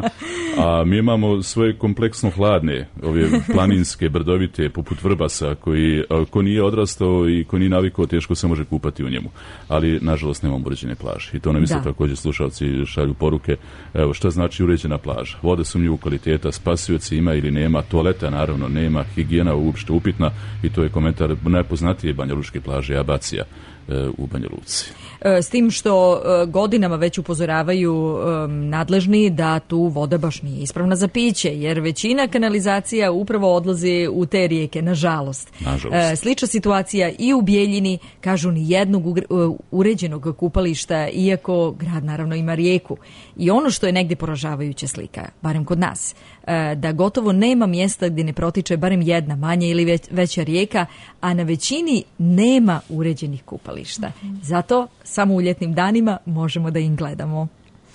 a mi imamo svoje kompleksno hladne, ove planinske, brdovite, poput Vrbasa, koji, ko nije odrastao i ko nije navikao, teško se može kupati u njemu. Ali, nažalost, nemamo uređene plaže. I to nam isto također slušalci šalju poruke. Evo, šta znači uređena plaža? Voda sumnjivog kvaliteta, spasioci ima ili nema, toaleta naravno nema, higijena uopšte upitna i to je komentar najpoznatije banjalučke plaže, Abacija u Banja Luci. S tim što godinama već upozoravaju nadležni da tu voda baš nije ispravna za piće, jer većina kanalizacija upravo odlazi u te rijeke, nažalost. Nažalost. Slična situacija i u Bijeljini, kažu ni jednog uređenog kupališta, iako grad naravno ima rijeku. I ono što je negdje poražavajuća slika, barem kod nas, da gotovo nema mjesta gdje ne protiče barem jedna manja ili veća rijeka, a na većini nema uređenih kupališta. Zato samo u ljetnim danima možemo da im gledamo.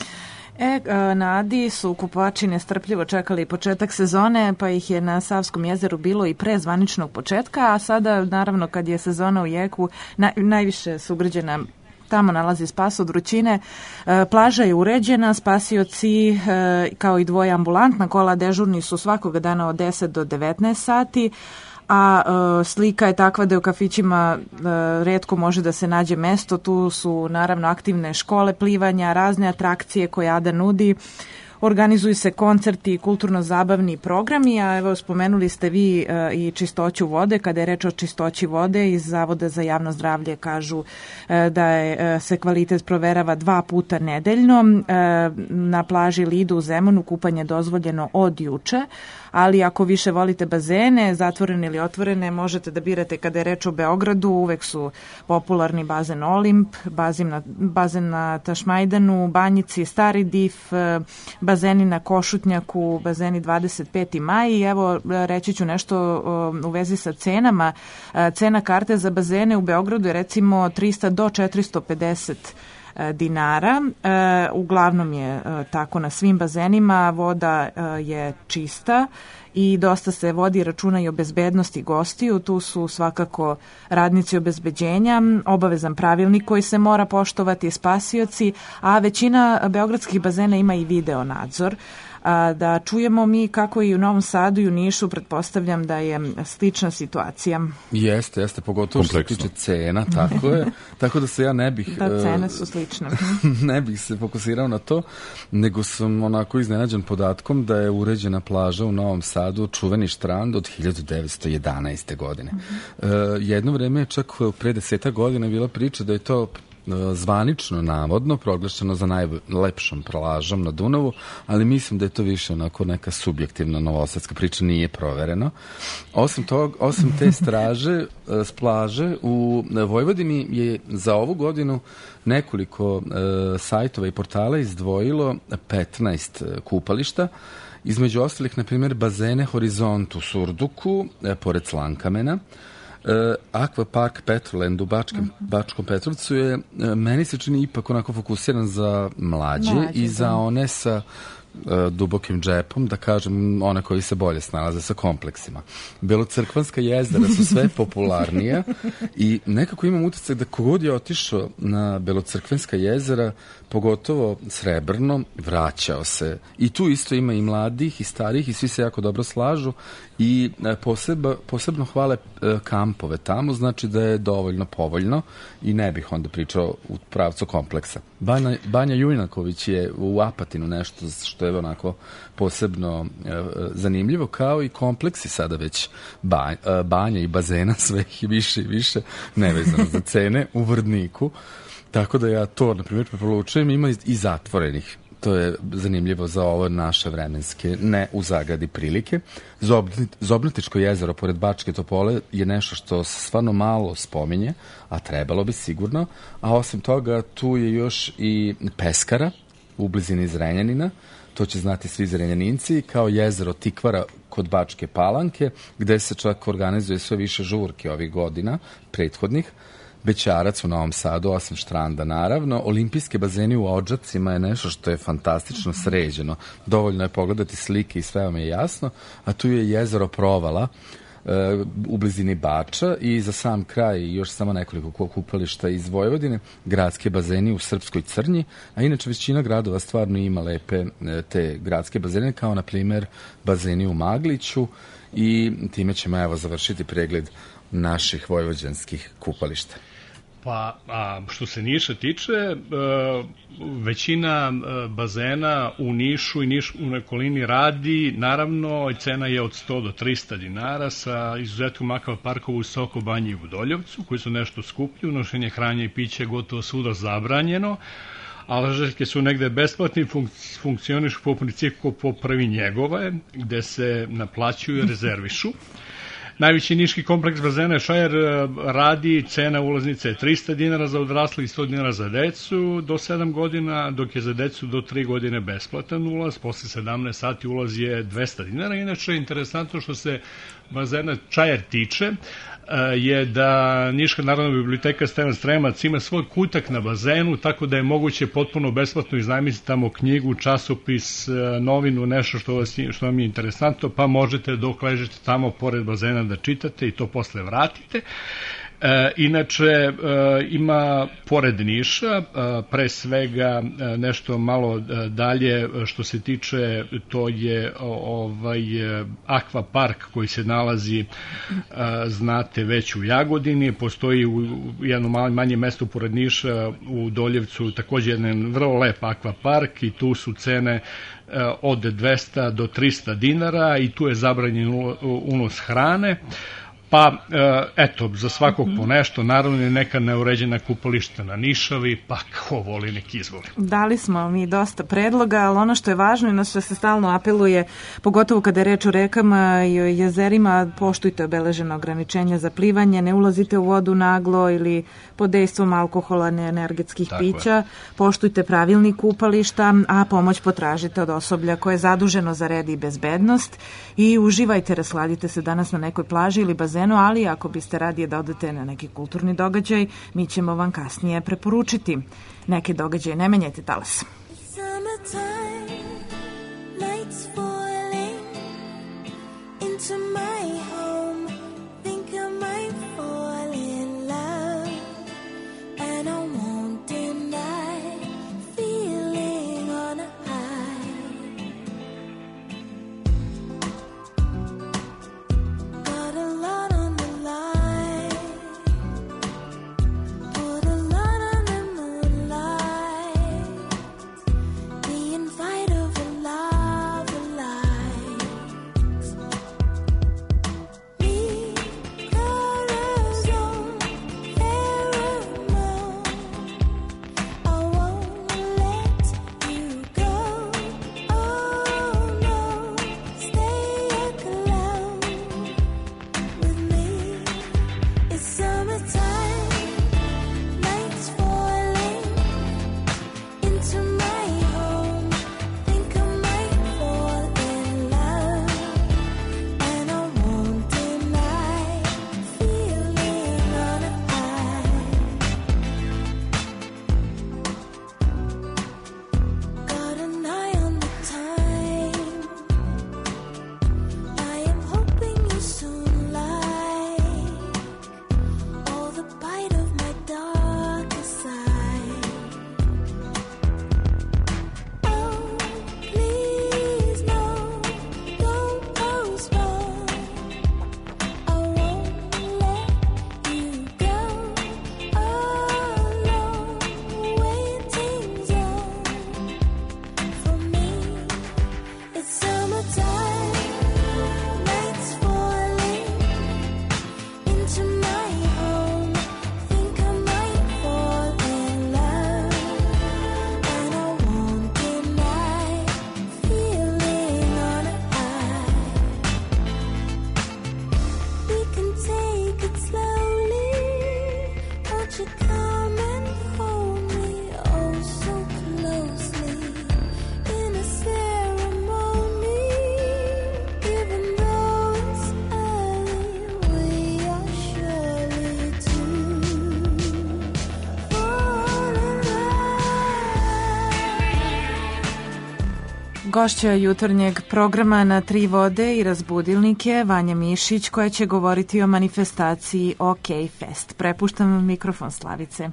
E, na Adi su kupači nestrpljivo čekali početak sezone, pa ih je na Savskom jezeru bilo i pre zvaničnog početka, a sada, naravno, kad je sezona u jeku, naj, najviše sugrađana tamo nalazi spas od vrućine. E, plaža je uređena, spasioci e, kao i dvoje ambulantna kola dežurni su svakoga dana od deset do devetnaest sati, a e, slika je takva da u kafićima e, retko može da se nađe mesto. Tu su naravno aktivne škole plivanja, razne atrakcije koje Ada nudi. Organizuju se koncerti i kulturno-zabavni programi, a evo spomenuli ste vi e, i čistoću vode. Kada je reč o čistoći vode, iz Zavoda za javno zdravlje kažu e, da je, e, se kvalitet proverava dva puta nedeljno. E, na plaži Lidu u Zemunu kupanje je dozvoljeno od juče, ali ako više volite bazene, zatvorene ili otvorene, možete da birate. Kada je reč o Beogradu, uvek su popularni bazen Olimp, bazen na, bazen na Tašmajdanu, Banjici, Stari Dif, bazeni na Košutnjaku, bazeni dvadeset peti maj. I evo, reći ću nešto u vezi sa cenama. Cena karte za bazene u Beogradu je recimo trista do četiristo pedeset dinara. E, uglavnom je e, tako na svim bazenima. Voda e, je čista i dosta se vodi računa i o bezbednosti gostiju. Tu su svakako radnici obezbeđenja, obavezan pravilnik koji se mora poštovati, spasioci, a većina beogradskih bazena ima i video nadzor. A, da čujemo mi kako i u Novom Sadu i u Nišu, pretpostavljam da je slična situacija. Jeste, jeste, pogotovo što se tiče cena, tako je. Tako da se ja ne bih... Da, cene su slične. Ne bih se fokusirao na to, nego sam onako iznenađen podatkom da je uređena plaža u Novom Sadu, čuveni štrand od hiljadu devetsto jedanaeste. godine. Mm-hmm. E, jedno vreme, čak pre deseta godina, je bila priča da je to zvanično, navodno, proglašeno za najlepšom plažom na Dunavu, ali mislim da je to više onako neka subjektivna novosadska priča, nije provereno. Osim tog, osim te straže s plaže, u Vojvodini je za ovu godinu nekoliko e, sajtova i portala izdvojilo petnaest kupališta, između ostalih, na primjer, bazene Horizont u Surduku, e, pored Slankamena. E, Aquapark Petroland u Bačkem, Bačkom Petrovcu je, e, meni se čini ipak onako fokusiran za mlađe, mlađe i za one sa e, dubokim džepom, da kažem, one koji se bolje snalaze sa kompleksima. Belocrkvanska jezera su sve popularnija i nekako imam utisak da kogod je otišao na Belocrkvanska jezera, pogotovo Srebrno, vraćao se. I tu isto ima i mladih i starih i svi se jako dobro slažu i poseba, posebno hvale kampove tamo, znači da je dovoljno povoljno i ne bih onda pričao u pravcu kompleksa. Banja, Banja Jujnaković je u Apatinu nešto što je onako posebno e, zanimljivo, kao i kompleksi sada već ba, e, banja i bazena, sve ih više i više, nevezano za cene, u Vrdniku. Tako da ja to, na primjer, preporučujem, ima i zatvorenih. To je zanimljivo za ovo naše vremenske, ne u zagradi prilike. Zobnatičko jezero pored Bačke Topole je nešto što se stvarno malo spominje, a trebalo bi sigurno. A osim toga, tu je još i Peskara u blizini Zrenjanina. To će znati svi Zrenjaninci, kao jezero Tikvara kod Bačke Palanke, gde se čak organizuje sve više žurke ovih godina, prethodnih. Bećarac u Novom Sadu, osim štranda naravno. Olimpijske bazeni u Odžacima je nešto što je fantastično sređeno. Dovoljno je pogledati slike i sve vam je jasno. A tu je jezero Provala e, u blizini Bača i za sam kraj još samo nekoliko kupališta iz Vojvodine, gradske bazeni u Srpskoj Crnji, a inače većina gradova stvarno ima lepe e, te gradske bazene, kao na primjer bazeni u Magliću, i time ćemo evo završiti pregled naših vojvođanskih kupališta. Pa, a što se Niša tiče, e, većina e, bazena u Nišu i Niš, u okolini radi, naravno, cena je od sto do trista dinara, sa izuzetkom akvaparkova u Soko Banji i u Doljevcu, koji su nešto skuplji, unošenje hranje i piće je gotovo svuda zabranjeno, a ležaljke su negde besplatni, funk, funkcionišu po principu po prvi njegove, gde se naplaćuju i rezervišu. Najveći niški kompleks bazena Šajer radi, cena ulaznice je trista dinara za odrasle i sto dinara za decu do sedam godina, dok je za decu do tri godine besplatan ulaz, posle sedamnaest sati ulaz je dvesta dinara. Inače, interesantno što se bazena Čajer tiče, je da Niška narodna biblioteka Stevan Stremac ima svoj kutak na bazenu, tako da je moguće potpuno besplatno iznajmiti tamo knjigu, časopis, novinu, nešto što, vas, što vam je interesantno, pa možete dok ležite tamo pored bazena da čitate i to posle vratite. E, inače, e, ima pored Niša, e, pre svega e, nešto malo e, dalje što se tiče, to je o, ovaj akvapark koji se nalazi, e, znate, već u Jagodini, postoji u, u jednom malo manje mestu pored Niša u Doljevcu takođe jedan vrlo lep akvapark i tu su cene e, od dvesta do trista dinara i tu je zabranjen unos hrane. Pa, eto, za svakog po nešto, naravno je neka neuređena kupališta na Nišavi, pa ko voli neki izvoli. Dali smo mi dosta predloga, ali ono što je važno i na što se stalno apeluje, pogotovo kada je reč o rekama i o jezerima, poštujte obeleženo ograničenja za plivanje, ne ulazite u vodu naglo ili pod dejstvom alkohola, energetskih Tako pića, je. Poštujte pravilnik kupališta, a pomoć potražite od osoblja koje je zaduženo za red i bezbednost i uživajte, rasladite se danas na nekoj plaži ili bazenu, ali ako biste radije da odete na neki kulturni događaj, mi ćemo vam kasnije preporučiti neke događaje. Ne menjajte talas. Being Gošća jutarnjeg programa na Tri vode i razbudilnike Vanja Mišić, koja će govoriti o manifestaciji OK Fest. Prepuštam vam mikrofon, Slavice.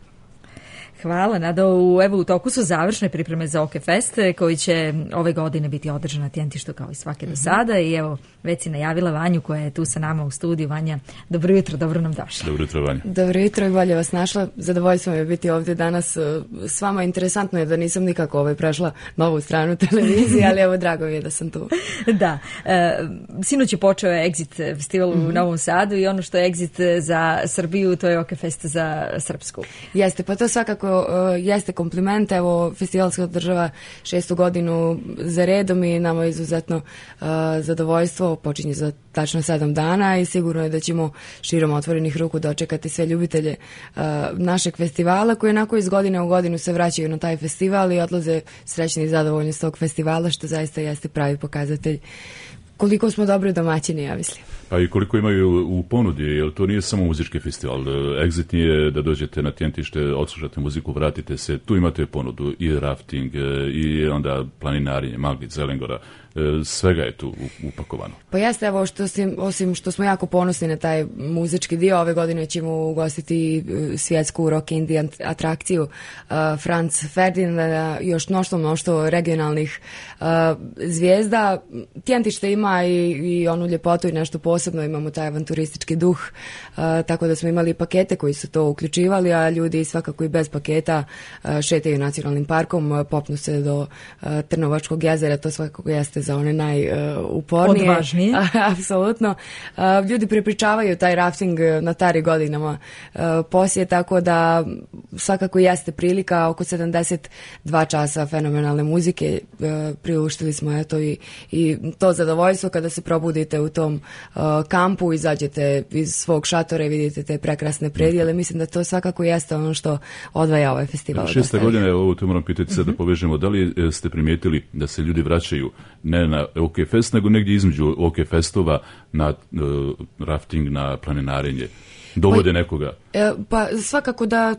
Hvala, Nada. U, evo, u toku su završne pripreme za OK Fest, koji će ove godine biti održan na Tjentištu kao i svake do sada. I evo, već si najavila Vanju koja je tu sa nama u studiju. Vanja, dobro jutro, dobro nam došla. Dobro jutro, Vanja. Dobro jutro i bolje vas našla. Zadovoljstvo mi je biti ovdje danas s vama. Interesantno je da nisam nikako ovaj prešla na ovu stranu televizije, ali evo, drago mi je da sam tu. Da. E, sinoć je počeo Exit festival u mm-hmm. Novom Sadu i ono što je Exit za Srbiju, to je OK Fest za Srpsku. Jeste, pa to svakako jeste kompliment. Evo, festival se održava šestu godinu za redom i nama je izuzetno uh, zadovoljstvo. Počinje za tačno sedam dana i sigurno je da ćemo širom otvorenih ruku dočekati sve ljubitelje uh, našeg festivala, koji onako iz godine u godinu se vraćaju na taj festival i odlaze srećni i zadovoljni s tog festivala, što zaista jeste pravi pokazatelj koliko smo dobri domaćini, ja mislim. Pa i koliko imaju u ponudi, jer to nije samo muzički festival. Exit nije da dođete na Tjentište, odslušate muziku, vratite se, tu imate ponudu i rafting, i onda planinarenje, Malgic, Zelengora, svega je tu upakovano. Pa jeste, evo, što sim, osim što smo jako ponosni na taj muzički dio, ove godine ćemo ugostiti svjetsku rock indie atrakciju uh, Franz Ferdinand, još mnoštvo, mnoštvo regionalnih uh, zvijezda. Tjentište ima i, i onu ljepotu i nešto posebno, imamo taj avanturistički duh, uh, tako da smo imali pakete koji su to uključivali, a ljudi svakako i bez paketa uh, šetaju nacionalnim parkom, uh, popnu se do uh, Trnovačkog jezera, to svakako jeste za one najupornije. Uh, Odvažnije. Apsolutno. Uh, ljudi prepričavaju taj rafting na tari godinama uh, poslije, tako da svakako jeste prilika. Oko sedamdeset dva časa fenomenalne muzike uh, priuštili smo, eto, i, i to zadovoljstvo kada se probudite u tom uh, kampu, izađete iz svog šatora i vidite te prekrasne predjele. Mislim da to svakako jeste ono što odvaja ovaj festival. Šesta godina je ovo, tu moram pitati sad, mm-hmm. da povežemo, da li ste primijetili da se ljudi vraćaju ne na OK Fest, nego negdje između OK Festova na uh, rafting, na planinarenje? Dovode pa, nekoga? E, pa svakako da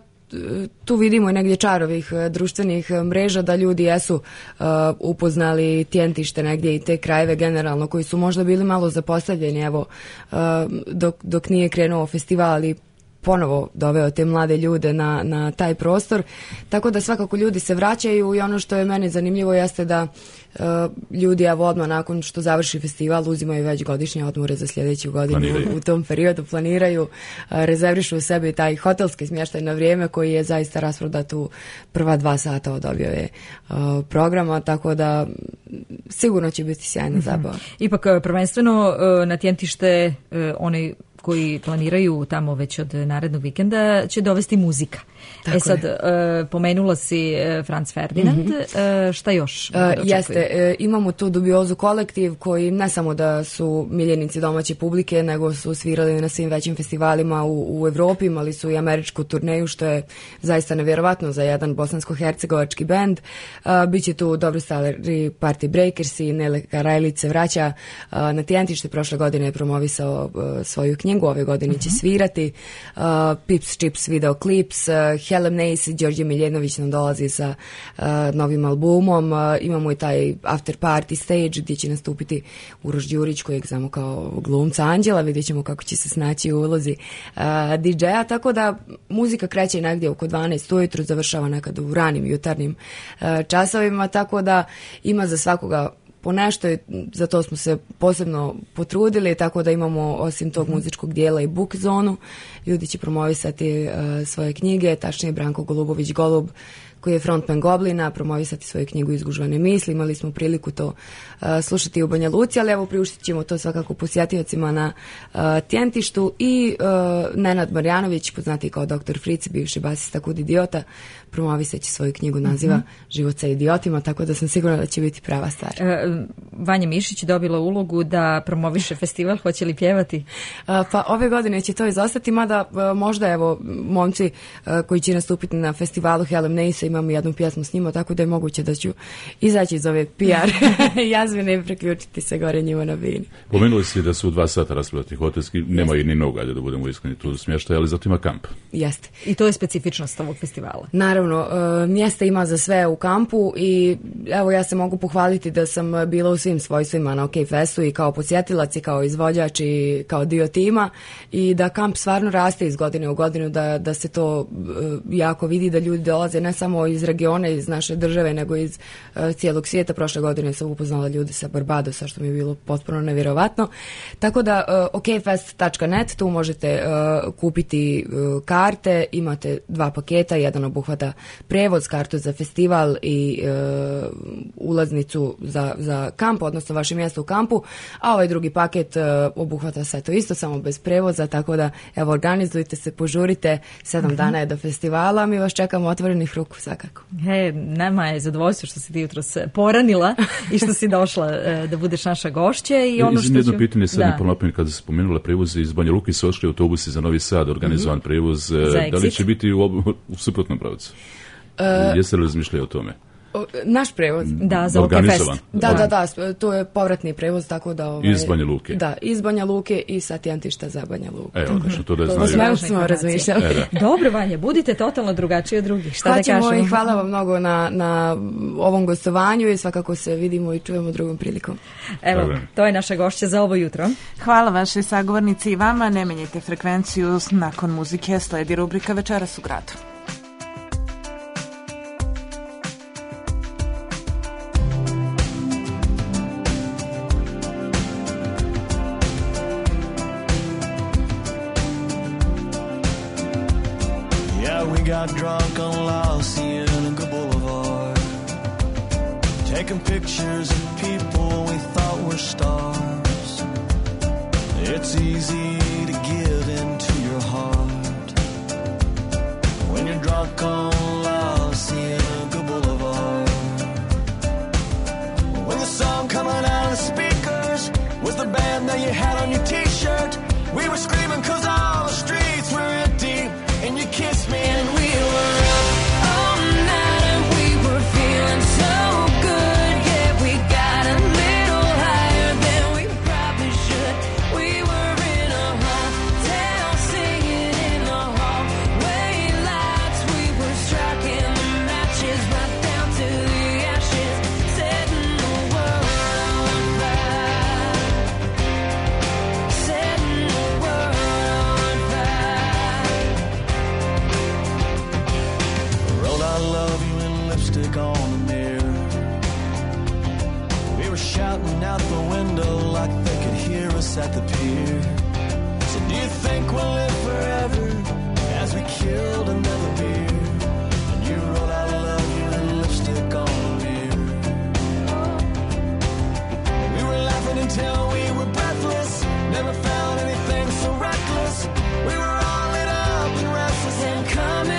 tu vidimo i negdje čarovih društvenih mreža, da ljudi jesu uh, upoznali Tjentište negdje i te krajeve generalno koji su možda bili malo zapostavljeni, evo, uh, dok, dok nije krenuo festival, ali ponovo doveo te mlade ljude na, na taj prostor, tako da svakako ljudi se vraćaju i ono što je meni zanimljivo jeste da uh, ljudi evo odmah nakon što završi festival uzimaju već godišnje odmore za sljedeću godinu, u, u tom periodu planiraju, uh, rezervišu u sebi taj hotelski smještaj na vrijeme koji je zaista rasprodat u prva dva sata od objave uh, programa, tako da sigurno će biti sjajna zabava. Ipak prvenstveno na Tjentište onaj koji planiraju tamo već od narednog vikenda će dovesti muzika. Tako e sad, e, pomenula si e, Franz Ferdinand, mm-hmm. e, šta još? E, jeste, e, imamo tu Dubiozu kolektiv koji ne samo da su miljenici domaće publike, nego su svirali na svim većim festivalima u, u Evropi, imali su i američku turneju, što je zaista nevjerovatno za jedan bosansko-hercegovački bend. E, biće tu dobro stali Party Breakers i Nele Karajlić se vraća e, na Tjentište, prošle godine je promovisao e, svoju knjigu, ove godine će svirati. Uh, Pips Chips video klips, uh, Helen Nace i Đorđe Miljenović nam dolazi sa uh, novim albumom. Uh, imamo i taj after party stage gdje će nastupiti Uroš Đurić, kojeg znamo kao glumca Anđela. Vidjet ćemo kako će se snaći u ulozi uh, D J-a, tako da muzika kreće negdje oko dvanaest ujutru, završava nekad u ranim jutarnjim uh, časovima, tako da ima za svakoga po nešto i za to smo se posebno potrudili, tako da imamo osim tog muzičkog dijela i book zonu. Ljudi će promovisati uh, svoje knjige, tačnije Branko Golubović Golub, koji je frontman Goblina, promovisati svoju knjigu Izgužvane misli. Imali smo priliku to uh, slušati u Banja Luci, ali evo priuštit ćemo to svakako posjetiocima na uh, Tjentištu i uh, Nenad Marjanović, poznati kao doktor Fric, bivši basista Kud idiota, promovisat će svoju knjigu naziva mm-hmm. Život sa idiotima, tako da sam sigurna da će biti prava stvar. Uh, Vanja Mišić dobila ulogu da promoviše festival, hoće li pjevati? Uh, pa ove godine će to izostati, mada uh, možda evo momci uh, koji će nastupiti na festivalu Helen Nace imam jednu pjesmu s njima, tako da je moguće da ću izaći iz ove P R jazvine i preključiti se gore njima na bini. Pomenuli si da su dva sata rasprodati hotelski, nema i ni nogalje da budemo iskreni tu smještaj, ali zato ima kamp. Jeste. I to je specifičnost ovog festivala. Naravno, uh, mjesta ima za sve u kampu i evo ja se mogu pohvaliti da sam bila u svim svojstvima na OK Festu i kao posjetilac i kao izvođač i kao dio tima i da kamp stvarno raste iz godine u godinu, da, da se to uh, jako vidi, da ljudi dolaze ne samo iz regiona, iz naše države, nego iz uh, cijelog svijeta. Prošle godine sam upoznala ljude sa Barbadosa, što mi je bilo potpuno nevjerovatno. Tako da uh, okfest tačka net, tu možete uh, kupiti uh, karte, imate dva paketa, jedan obuhvata prevoz, kartu za festival i uh, ulaznicu za, za kamp, odnosno vaše mjesto u kampu, a ovaj drugi paket uh, obuhvata sve to isto, samo bez prevoza, tako da evo, organizujte se, požurite, sedam uh-huh. dana je do festivala, mi vas čekamo otvorenih ruku svakako. He, nama je zadovoljstvo što si ti jutros poranila i što si došla uh, da budeš naša gošća i ono što ću... Jedno pitanje sad ne ponopim kada se spomenula prevozi iz Banja Luke, su ošli autobusi za Novi Sad, organizovan mm-hmm. prevoz, da li će biti u, ob... u suprotnom pravcu? Uh, Jeste li razmišljali o tome? Naš prevoz. Da, za OK Fest. Da, da, da, to je povratni prevoz, tako da... Ovaj, iz Banja Luke. Da, iz Banja Luke i sa Tijentišta za Banja Luku. E, odlično, to da znaju. Sve smo razmišljali. E, dobro, Vanja, budite totalno drugačiji od drugih. Šta Hoćemo da kažemo? I hvala vam mnogo na, na ovom gostovanju i svakako se vidimo i čujemo drugom prilikom. Evo, Dobre. To je naša gošća za ovo jutro. Hvala vašoj sagovornici i vama. Ne menjajte frekvenciju, nakon muzike sledi rubrika Večeras u gradu. Got drunk on La Cienega Boulevard, taking pictures of people we thought were stars. It's easy to give into your heart when you're drunk on La Cienega Boulevard. When the song coming out of the speakers was the band that you had on your t-shirt, we were screaming cause all the streets were empty. And you kissed me and we were up all night and we were feeling so good. Yeah, we got a little higher than we probably should. We were in a hotel singing in the hallway lights. We were striking the matches right down to the ashes, setting the world on fire, setting the world on fire. I love you in lipstick on the mirror. We were shouting out the window like they could hear us at the pier. So do you think we'll live forever as we killed another beer? And you wrote I love you in lipstick on the mirror. We were laughing until we were breathless, never found anything so reckless. We were all lit up and restless and coming.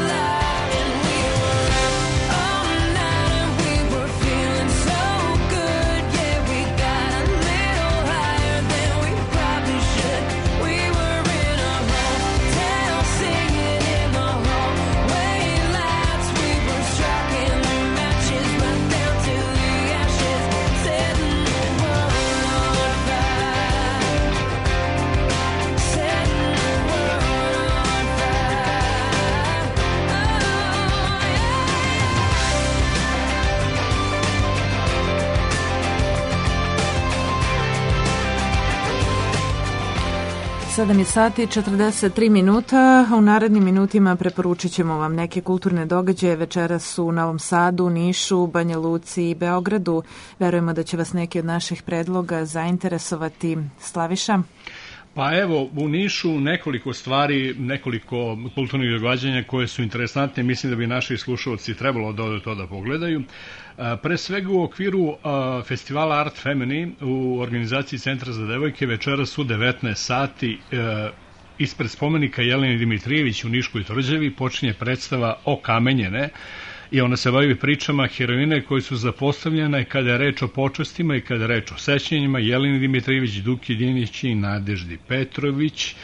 sedam je sati i četrdeset tri minuta. U narednim minutima preporučit ćemo vam neke kulturne događaje. Večeras u Novom Sadu, Nišu, Banja Luci i Beogradu. Verujemo da će vas neki od naših predloga zainteresovati. Slaviša? Pa evo, u Nišu nekoliko stvari, nekoliko kulturnih događanja koje su interesantne. Mislim da bi naši slušalci trebalo da to da pogledaju. Pre svega u okviru festivala Art Femini u organizaciji Centra za devojke večeras u devetnaest sati ispred spomenika Jeleni Dimitrijević u Niškoj tvrđavi počinje predstava Okamenjene i ona se bavi pričama heroine koje su zapostavljene kada je reč o počastima i kada je reč o sećanjima. Jeleni Dimitrijević, Duki Dinić i Nadeždi Petrović.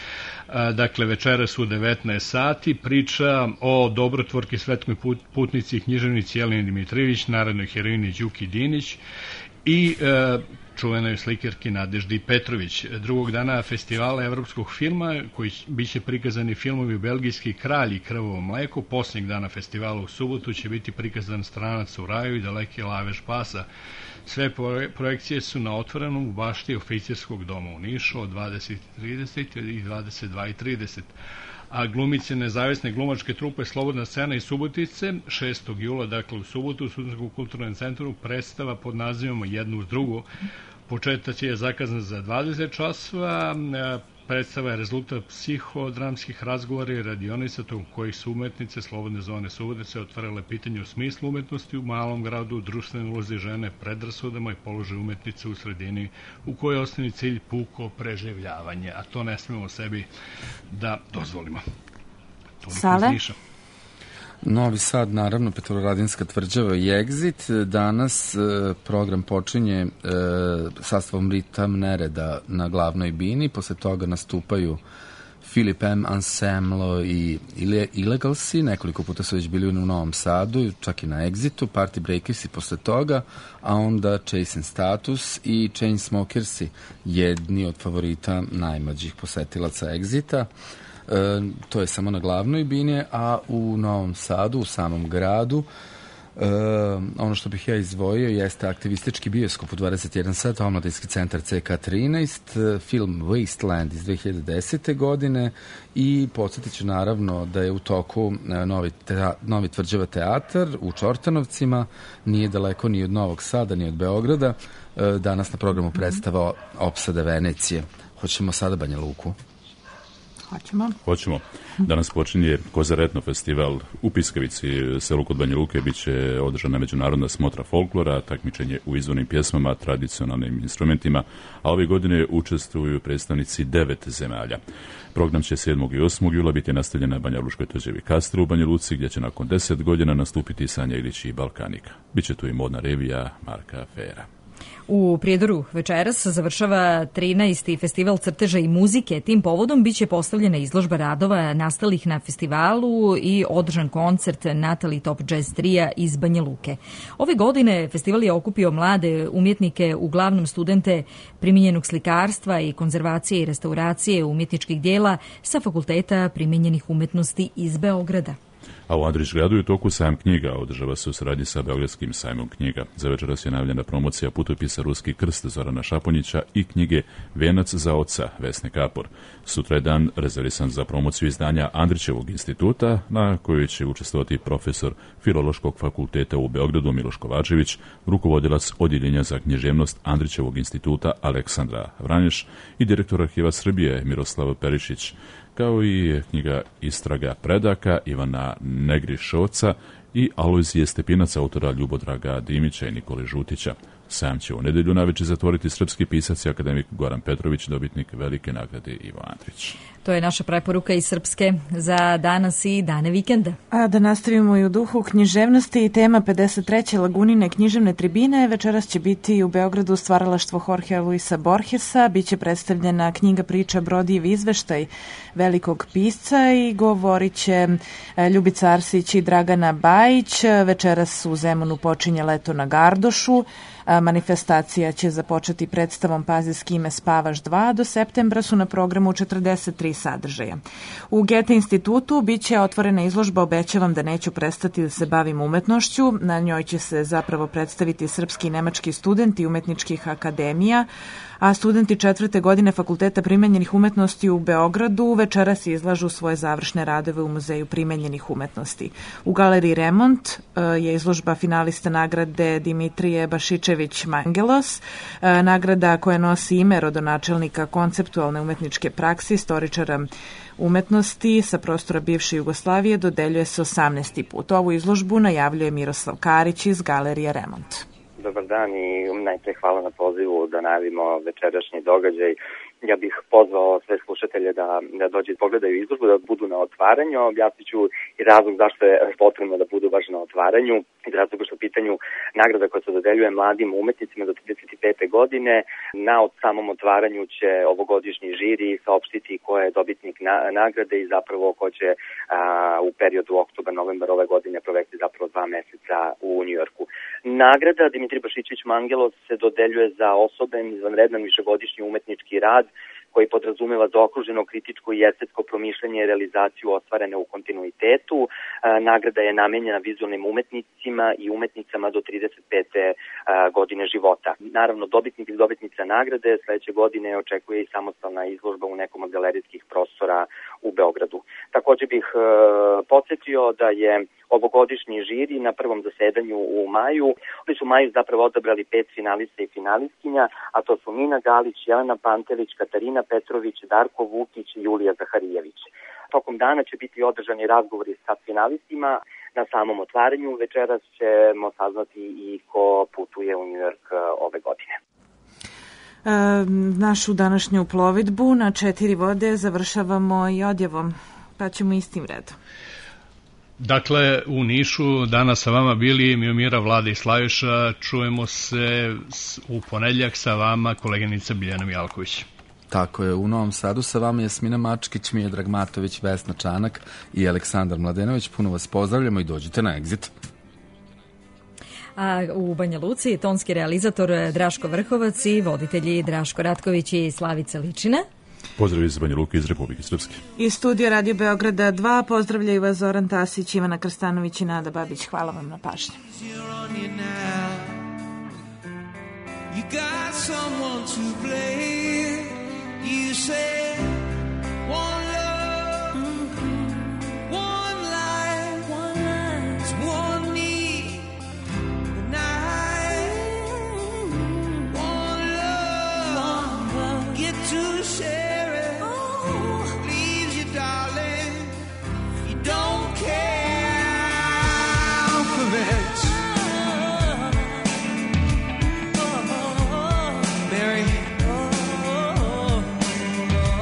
Dakle, večeras u devetnaest sati priča o dobrotvorki, svetskoj putnici i književnici Jeleni Dimitrijević, narodnoj heroini Đuki Dinić i e, čuvenoj slikarki Nadeždi Petrović. Drugog dana festivala evropskog filma, koji biće prikazani filmovi Belgijski kralj i Krvovo mleko. Posljednjeg dana festivala u subotu će biti prikazan Stranac u raju i Daleki lavež pasa. Sve projekcije su na otvorenom u bašti Oficirskog doma u Nišu od dvadeset i trideset i dvadeset dva i trideset. A glumice nezavisne glumačke trupe Slobodna scena iz Subotice šestog jula, dakle u subotu, u Subotičkom kulturnom centru predstava pod nazivom Jednu uz drugu. Početak je zakazan za dvadeset časova. Predstava je rezultat psihodramskih razgovora i radionica tokom kojih su umetnice Slobodne zone Subotice otvarale pitanje o smislu umetnosti u malom gradu, društvenoj ulozi žene, predrasudama i položaju umetnice u sredini u kojoj je osnovni cilj puko preživljavanje, a to ne smemo sebi da dozvolimo. Sale? Novi Sad, naravno, Petrovaradinska tvrđava i Exit. Danas e, program počinje e, sastavom Ritam Nereda na glavnoj bini, posle toga nastupaju Philip M. Ensemble i Illegalsi, nekoliko puta su već bili u Novom Sadu, čak i na Exitu, Party Breakersi posle toga, a onda Chasing Status i Chainsmokersi, jedni od favorita najmlađih posetilaca Exita. E, to je samo na glavnoj bini, a u Novom Sadu, u samom gradu, e, ono što bih ja izdvojio jeste aktivistički bioskop u dvadeset jedan sat, Omladinski centar C K trinaest, film Wasteland iz dve hiljade desete. godine i podsjetit ću naravno da je u toku novi, te, novi Tvrđava teatar u Čortanovcima, nije daleko ni od Novog Sada, ni od Beograda. E, danas na programu predstava Opsada Venecije. Hoćemo sada Banja Luku? Hoćemo. Hoćemo. Danas počinje Kozaretno festival u Piskavici, selu kod Banja Luke. Biće održana međunarodna smotra folklora, takmičenje u izvornim pjesmama, tradicionalnim instrumentima, a ove godine učestvuju predstavnici devet zemalja. Program će sedmog i osmog jula biti nastavljen na Banja Lučkoj tvrđavi Kastru u Banja Luci, gdje će nakon deset godina nastupiti Sanja Ilić i Balkanika. Biće tu i modna revija Marka Fera. U Prijedoru večeras završava trinaesti festival crteža i muzike. Tim povodom biće postavljena izložba radova nastalih na festivalu i održan koncert Natali Top Jazz Trija iz Banja Luke. Ove godine festival je okupio mlade umjetnike, uglavnom studente primijenjenog slikarstva i konzervacije i restauracije umjetničkih dijela sa Fakulteta primijenjenih umetnosti iz Beograda. A u Andrićgradu je u toku sajam knjiga, održava se u saradnji sa Beogradskim sajmom knjiga. Za večeras je najavljena promocija putopisa Ruski krst Zorana Šaponjića i knjige Venac za oca Vesne Kapor. Sutra je dan rezervisan za promociju izdanja Andrićevog instituta, na kojoj će učestvovati profesor Filološkog fakulteta u Beogradu Miloš Kovačević, rukovodilac odjeljenja za književnost Andrićevog instituta Aleksandra Vranješ i direktor Arhiva Srbije Miroslav Perišić, kao i knjiga Istraga predaka Ivana Negrišovca i Alojzije Stepinac, autora Ljubodraga Dimića i Nikole Žutića. Sajam će u nedelju naveče zatvoriti srpski pisac i akademik Goran Petrović, dobitnik velike nagrade Ivo Andrić. To je naša preporuka iz Srpske za danas i dane vikenda. A da nastavimo i u duhu književnosti i tema pedeset treće Lagunine književne tribine. Večeras će biti u Beogradu stvaralaštvo Jorgea Luisa Borgesa. Biće predstavljena knjiga priča Brodijev izveštaj velikog pisca i govorit će Ljubica Arsić i Dragana Bajić. Večeras u Zemunu počinje Leto na Gardošu. Manifestacija će započeti predstavom Pazi s kime spavaš dva. Do septembra su na programu četrdeset tri sadržaja. U Goethe institutu biće otvorena izložba Obećavam da neću prestati da se bavim umetnošću. Na njoj će se zapravo predstaviti srpski i nemački studenti umetničkih akademija, a studenti četvrte godine Fakulteta primenjenih umetnosti u Beogradu večeras izlažu svoje završne radove u Muzeju primenjenih umetnosti. U galeriji Remont je izložba finalista nagrade Dimitrije Bašičević Mangelos, nagrada koja nosi ime rodonačelnika konceptualne umetničke prakse, istoričara umetnosti sa prostora bivše Jugoslavije, dodeljuje se osamnaesti put. Ovu izložbu najavljuje Miroslav Karić iz galerije Remont. Dobar dan i najprej hvala na pozivu da najavimo večerašnji događaj Ja bih pozvao sve slušatelje da, da dođe pogledaju izložbu, da budu na otvaranju. Objasnit ću i razlog zašto je potrebno da budu baš na otvaranju. Iz razloga što u pitanju nagrada koja se dodeljuje mladim umetnicima do trideset pete godine. Na od samom otvaranju će ovogodišnji žiri saopštiti ko je dobitnik na, nagrade i zapravo ko će a, u periodu oktobar-novembar ove godine provesti zapravo dva meseca u Njujorku. Nagrada Dimitrij Bašićević Mangelos se dodeljuje za osoben, izvanredan višegodišnji umetnički rad koji podrazumeva zaokruženo kritičko i estetsko promišljanje i realizaciju ostvarene u kontinuitetu. E, nagrada je namenjena vizualnim umetnicima i umetnicama do trideset pete E, godine života. Naravno, dobitnik i dobitnica nagrade sledeće godine očekuje i samostalna izložba u nekom od galerijskih prostora u Beogradu. Takođe bih e, podsjetio da je ovogodišnji žiri na prvom zasedanju u maju. Oni su u maju zapravo odabrali pet finalista i finalistkinja, a to su Nina Galić, Jelena Pantelić, Katarina Petrović, Darko Vukić i Julija Zaharijević. Tokom dana će biti održani razgovori sa finalistima. Na samom otvaranju večeras ćemo saznati i ko putuje u Njujork ove godine. E, našu današnju plovidbu na četiri vode završavamo i odjevom, pa ćemo istim redom. Dakle, u Nišu danas sa vama bili Miomira, Vlada i Slaviša. Čujemo se u ponedjeljak sa vama koleginica Biljana Mijalković. Tako je, u Novom Sadu sa vama Jasmina Mačkić, Miodrag Matović, Vesna Čanak i Aleksandar Mladenović. Puno vas pozdravljamo i dođite na Exit. A u Banja Luci tonski realizator Draško Vrhovac i voditelji Draško Ratković i Slavica Ličina. Pozdrav iz Banja Luke iz Republike Srpske. Iz studija Radio Beograda dva pozdravljaju vas Zoran Tasić, Ivana Krstanović i Nada Babić. Hvala vam na pažnji. You got someone to blame. You say one love, one life, one life, one need, the night, one love, one love. Get to share it. Oh. Leaves you, darling. You don't care for much. Mary.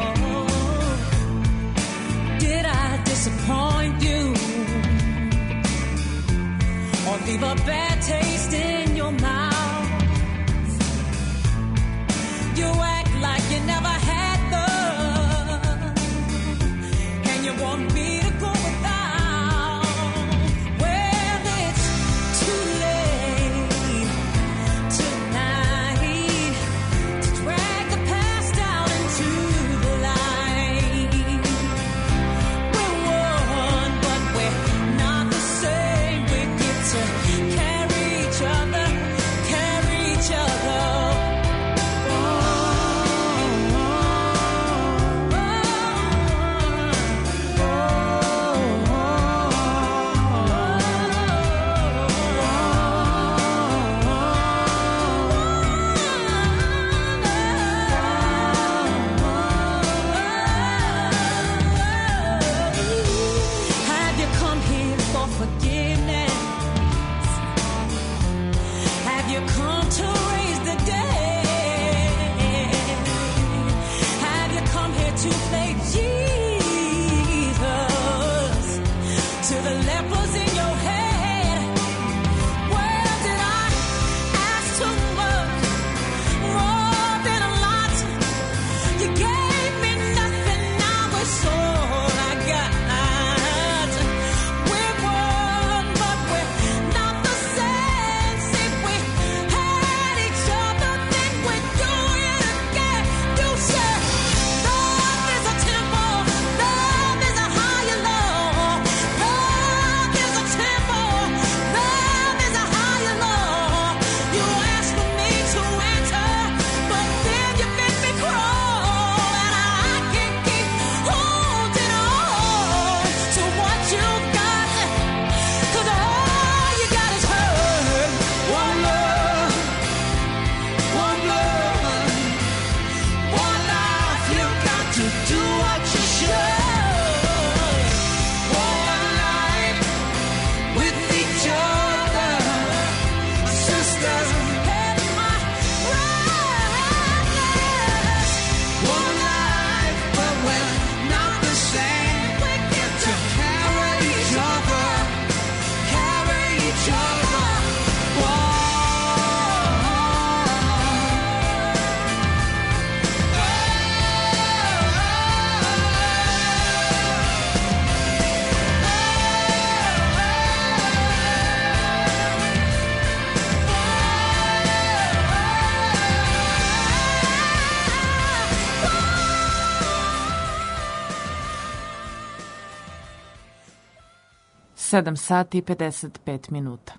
sedam sati i pedeset pet minuta.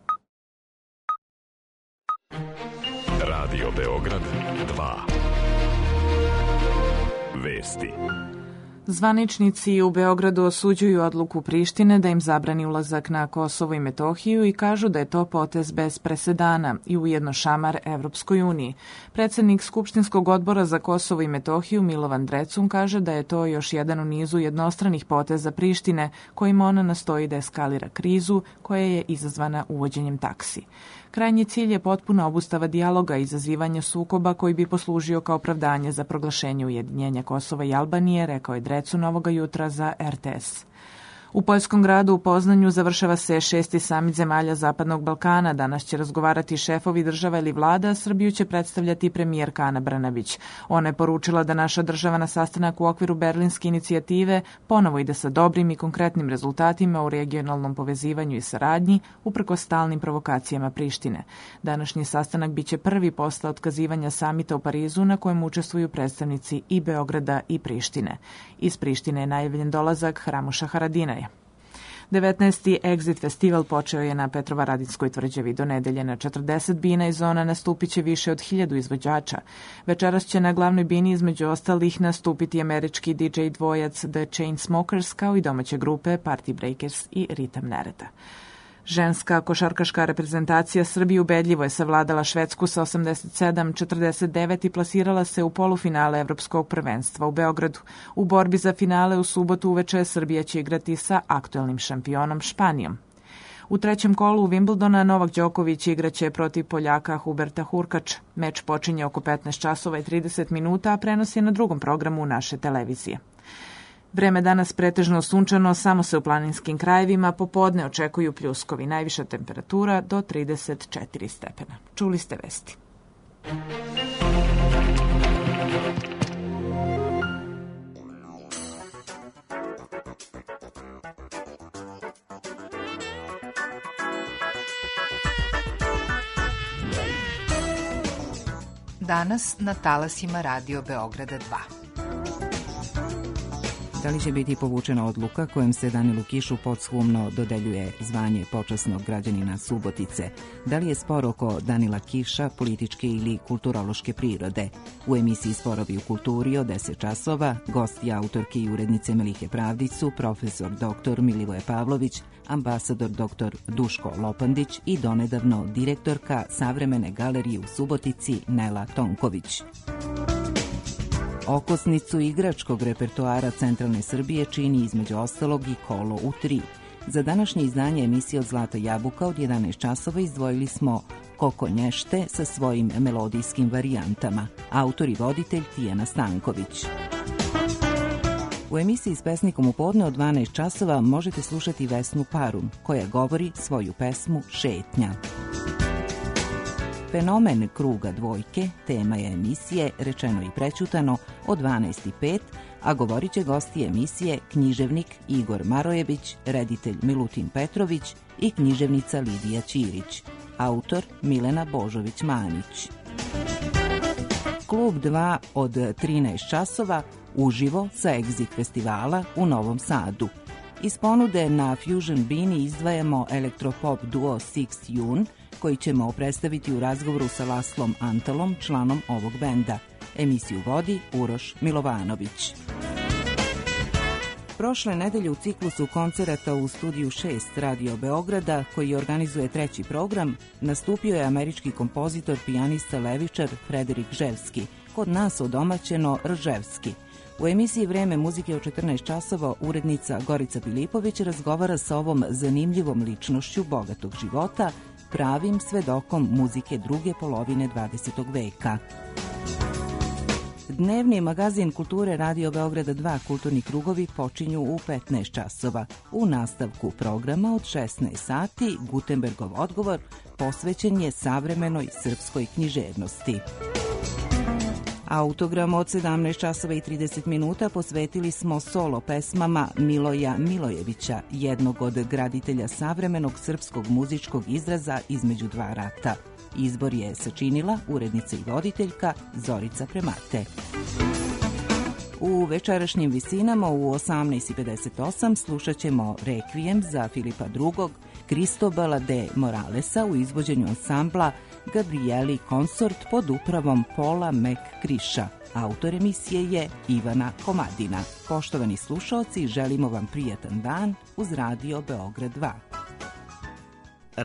Radio Beograd dva. Vesti. Zvaničnici u Beogradu osuđuju odluku Prištine da im zabrani ulazak na Kosovo i Metohiju i kažu da je to potez bez presedana i ujedno šamar Evropskoj uniji. Predsednik Skupštinskog odbora za Kosovo i Metohiju Milovan Drecun kaže da je to još jedan u nizu jednostranih poteza Prištine kojima ona nastoji da eskalira krizu koja je izazvana uvođenjem taksi. Krajnji cilj je potpuna obustava dijaloga i izazivanja sukoba koji bi poslužio kao opravdanje za proglašenje ujedinjenja Kosova i Albanije, rekao je Drecun ovoga jutra za R T S. U poljskom gradu u Poznanju završava se šesti samit zemalja Zapadnog Balkana. Danas će razgovarati šefovi država ili vlada, a Srbiju će predstavljati premijerka Ana Brnabić. Ona je poručila da naša država na sastanak u okviru Berlinske inicijative ponovo ide sa dobrim i konkretnim rezultatima u regionalnom povezivanju i saradnji, uprkos stalnim provokacijama Prištine. Današnji sastanak biće prvi posle otkazivanja samita u Parizu na kojem učestvuju predstavnici i Beograda i Prištine. Iz Prištine je najavljen dolazak Hramuša Haradinaja. devetnaesti Exit festival počeo je na Petrovaradinskoj tvrđavi. Do nedelje na četrdeset bina i zona nastupit će više od hiljadu izvođača. Večeras će na glavnoj bini između ostalih nastupiti američki D J dvojac The Chainsmokers kao i domaće grupe Party Breakers i Ritam Nereda. Ženska košarkaška reprezentacija Srbije ubedljivo je savladala Švedsku sa osamdeset sedam četrdeset devet i plasirala se u polufinale Evropskog prvenstva u Beogradu. U borbi za finale u subotu uveče Srbija će igrati sa aktuelnim šampionom Španijom. U trećem kolu u Wimbledona Novak Đoković igraće protiv Poljaka Huberta Hurkača. Meč počinje oko petnaest časova i trideset minuta, a prenos je na drugom programu naše televizije. Vreme danas pretežno sunčano, samo se u planinskim krajevima popodne očekuju pljuskovi. Najviša temperatura do trideset četiri stepena. Čuli ste vesti. Danas na talasima Radio Beograda dva. Da li će biti povučena odluka kojom se Danilu Kišu posthumno dodeljuje zvanje počasnog građanina Subotice? Da li je spor oko Danila Kiša političke ili kulturološke prirode? U emisiji Sporovi u kulturi od deset časova gosti autorke i urednice Melike Pravdić su profesor doktor Milivoje Pavlović, ambasador doktor Duško Lopandić i donedavno direktorka Savremene galerije u Subotici Nela Tonković. Okosnicu igračkog repertoara Centralne Srbije čini između ostalog i Kolo u tri. Za današnje izdanje emisije od Zlata jabuka od jedanaest časova izdvojili smo Koko Nješte sa svojim melodijskim varijantama. Autor i voditelj Tijana Stanković. U emisiji s pesnikom u podne od dvanaest časova možete slušati Vesnu Parun, koja govori svoju pesmu Šetnja. Fenomen kruga dvojke, tema je emisije Rečeno i prećutano od dvanaest i pet, a govorit će gosti emisije književnik Igor Marojević, reditelj Milutin Petrović i književnica Lidija Ćirić, autor Milena Božović-Manić. Klub dva od trinaest časova uživo sa Exit festivala u Novom Sadu. Iz ponude na Fusion Bini izdvajamo elektropop duo Six June, koji ćemo predstaviti u razgovoru sa Laslom Antalom, članom ovog benda. Emisiju vodi Uroš Milovanović. Prošle nedelje u ciklusu koncerata u studiju šest Radio Beograda, koji organizuje treći program, nastupio je američki kompozitor, pijanista, levičar Frederik Ževski, kod nas odomaćeno Rževski. U emisiji Vreme muzike u četrnaest časova urednica Gorica Filipović razgovara sa ovom zanimljivom ličnošću bogatog života, pravim svedokom muzike druge polovine dvadesetog veka. Dnevni magazin kulture Radio Beograda dva Kulturni krugovi počinju u petnaest časova. U nastavku programa od šesnaest sati Gutenbergov odgovor posvećen je savremenoj srpskoj književnosti. Autogram od sedamnaest časova i trideset minuta posvetili smo solo pesmama Miloja Milojevića, jednog od graditelja savremenog srpskog muzičkog izraza između dva rata. Izbor je sačinila urednica i voditeljka Zorica Premate. U večerašnjim visinama u osamnaest i pedeset osam slušat ćemo Rekvijem za Filipa drugog. Kristobala de Moralesa u izvođenju ansambla Gabrieli Consort pod upravom Paula McCrisha. Autor emisije je Ivana Komadina. Poštovani slušaoci, želimo vam prijatan dan uz Radio Beograd dva.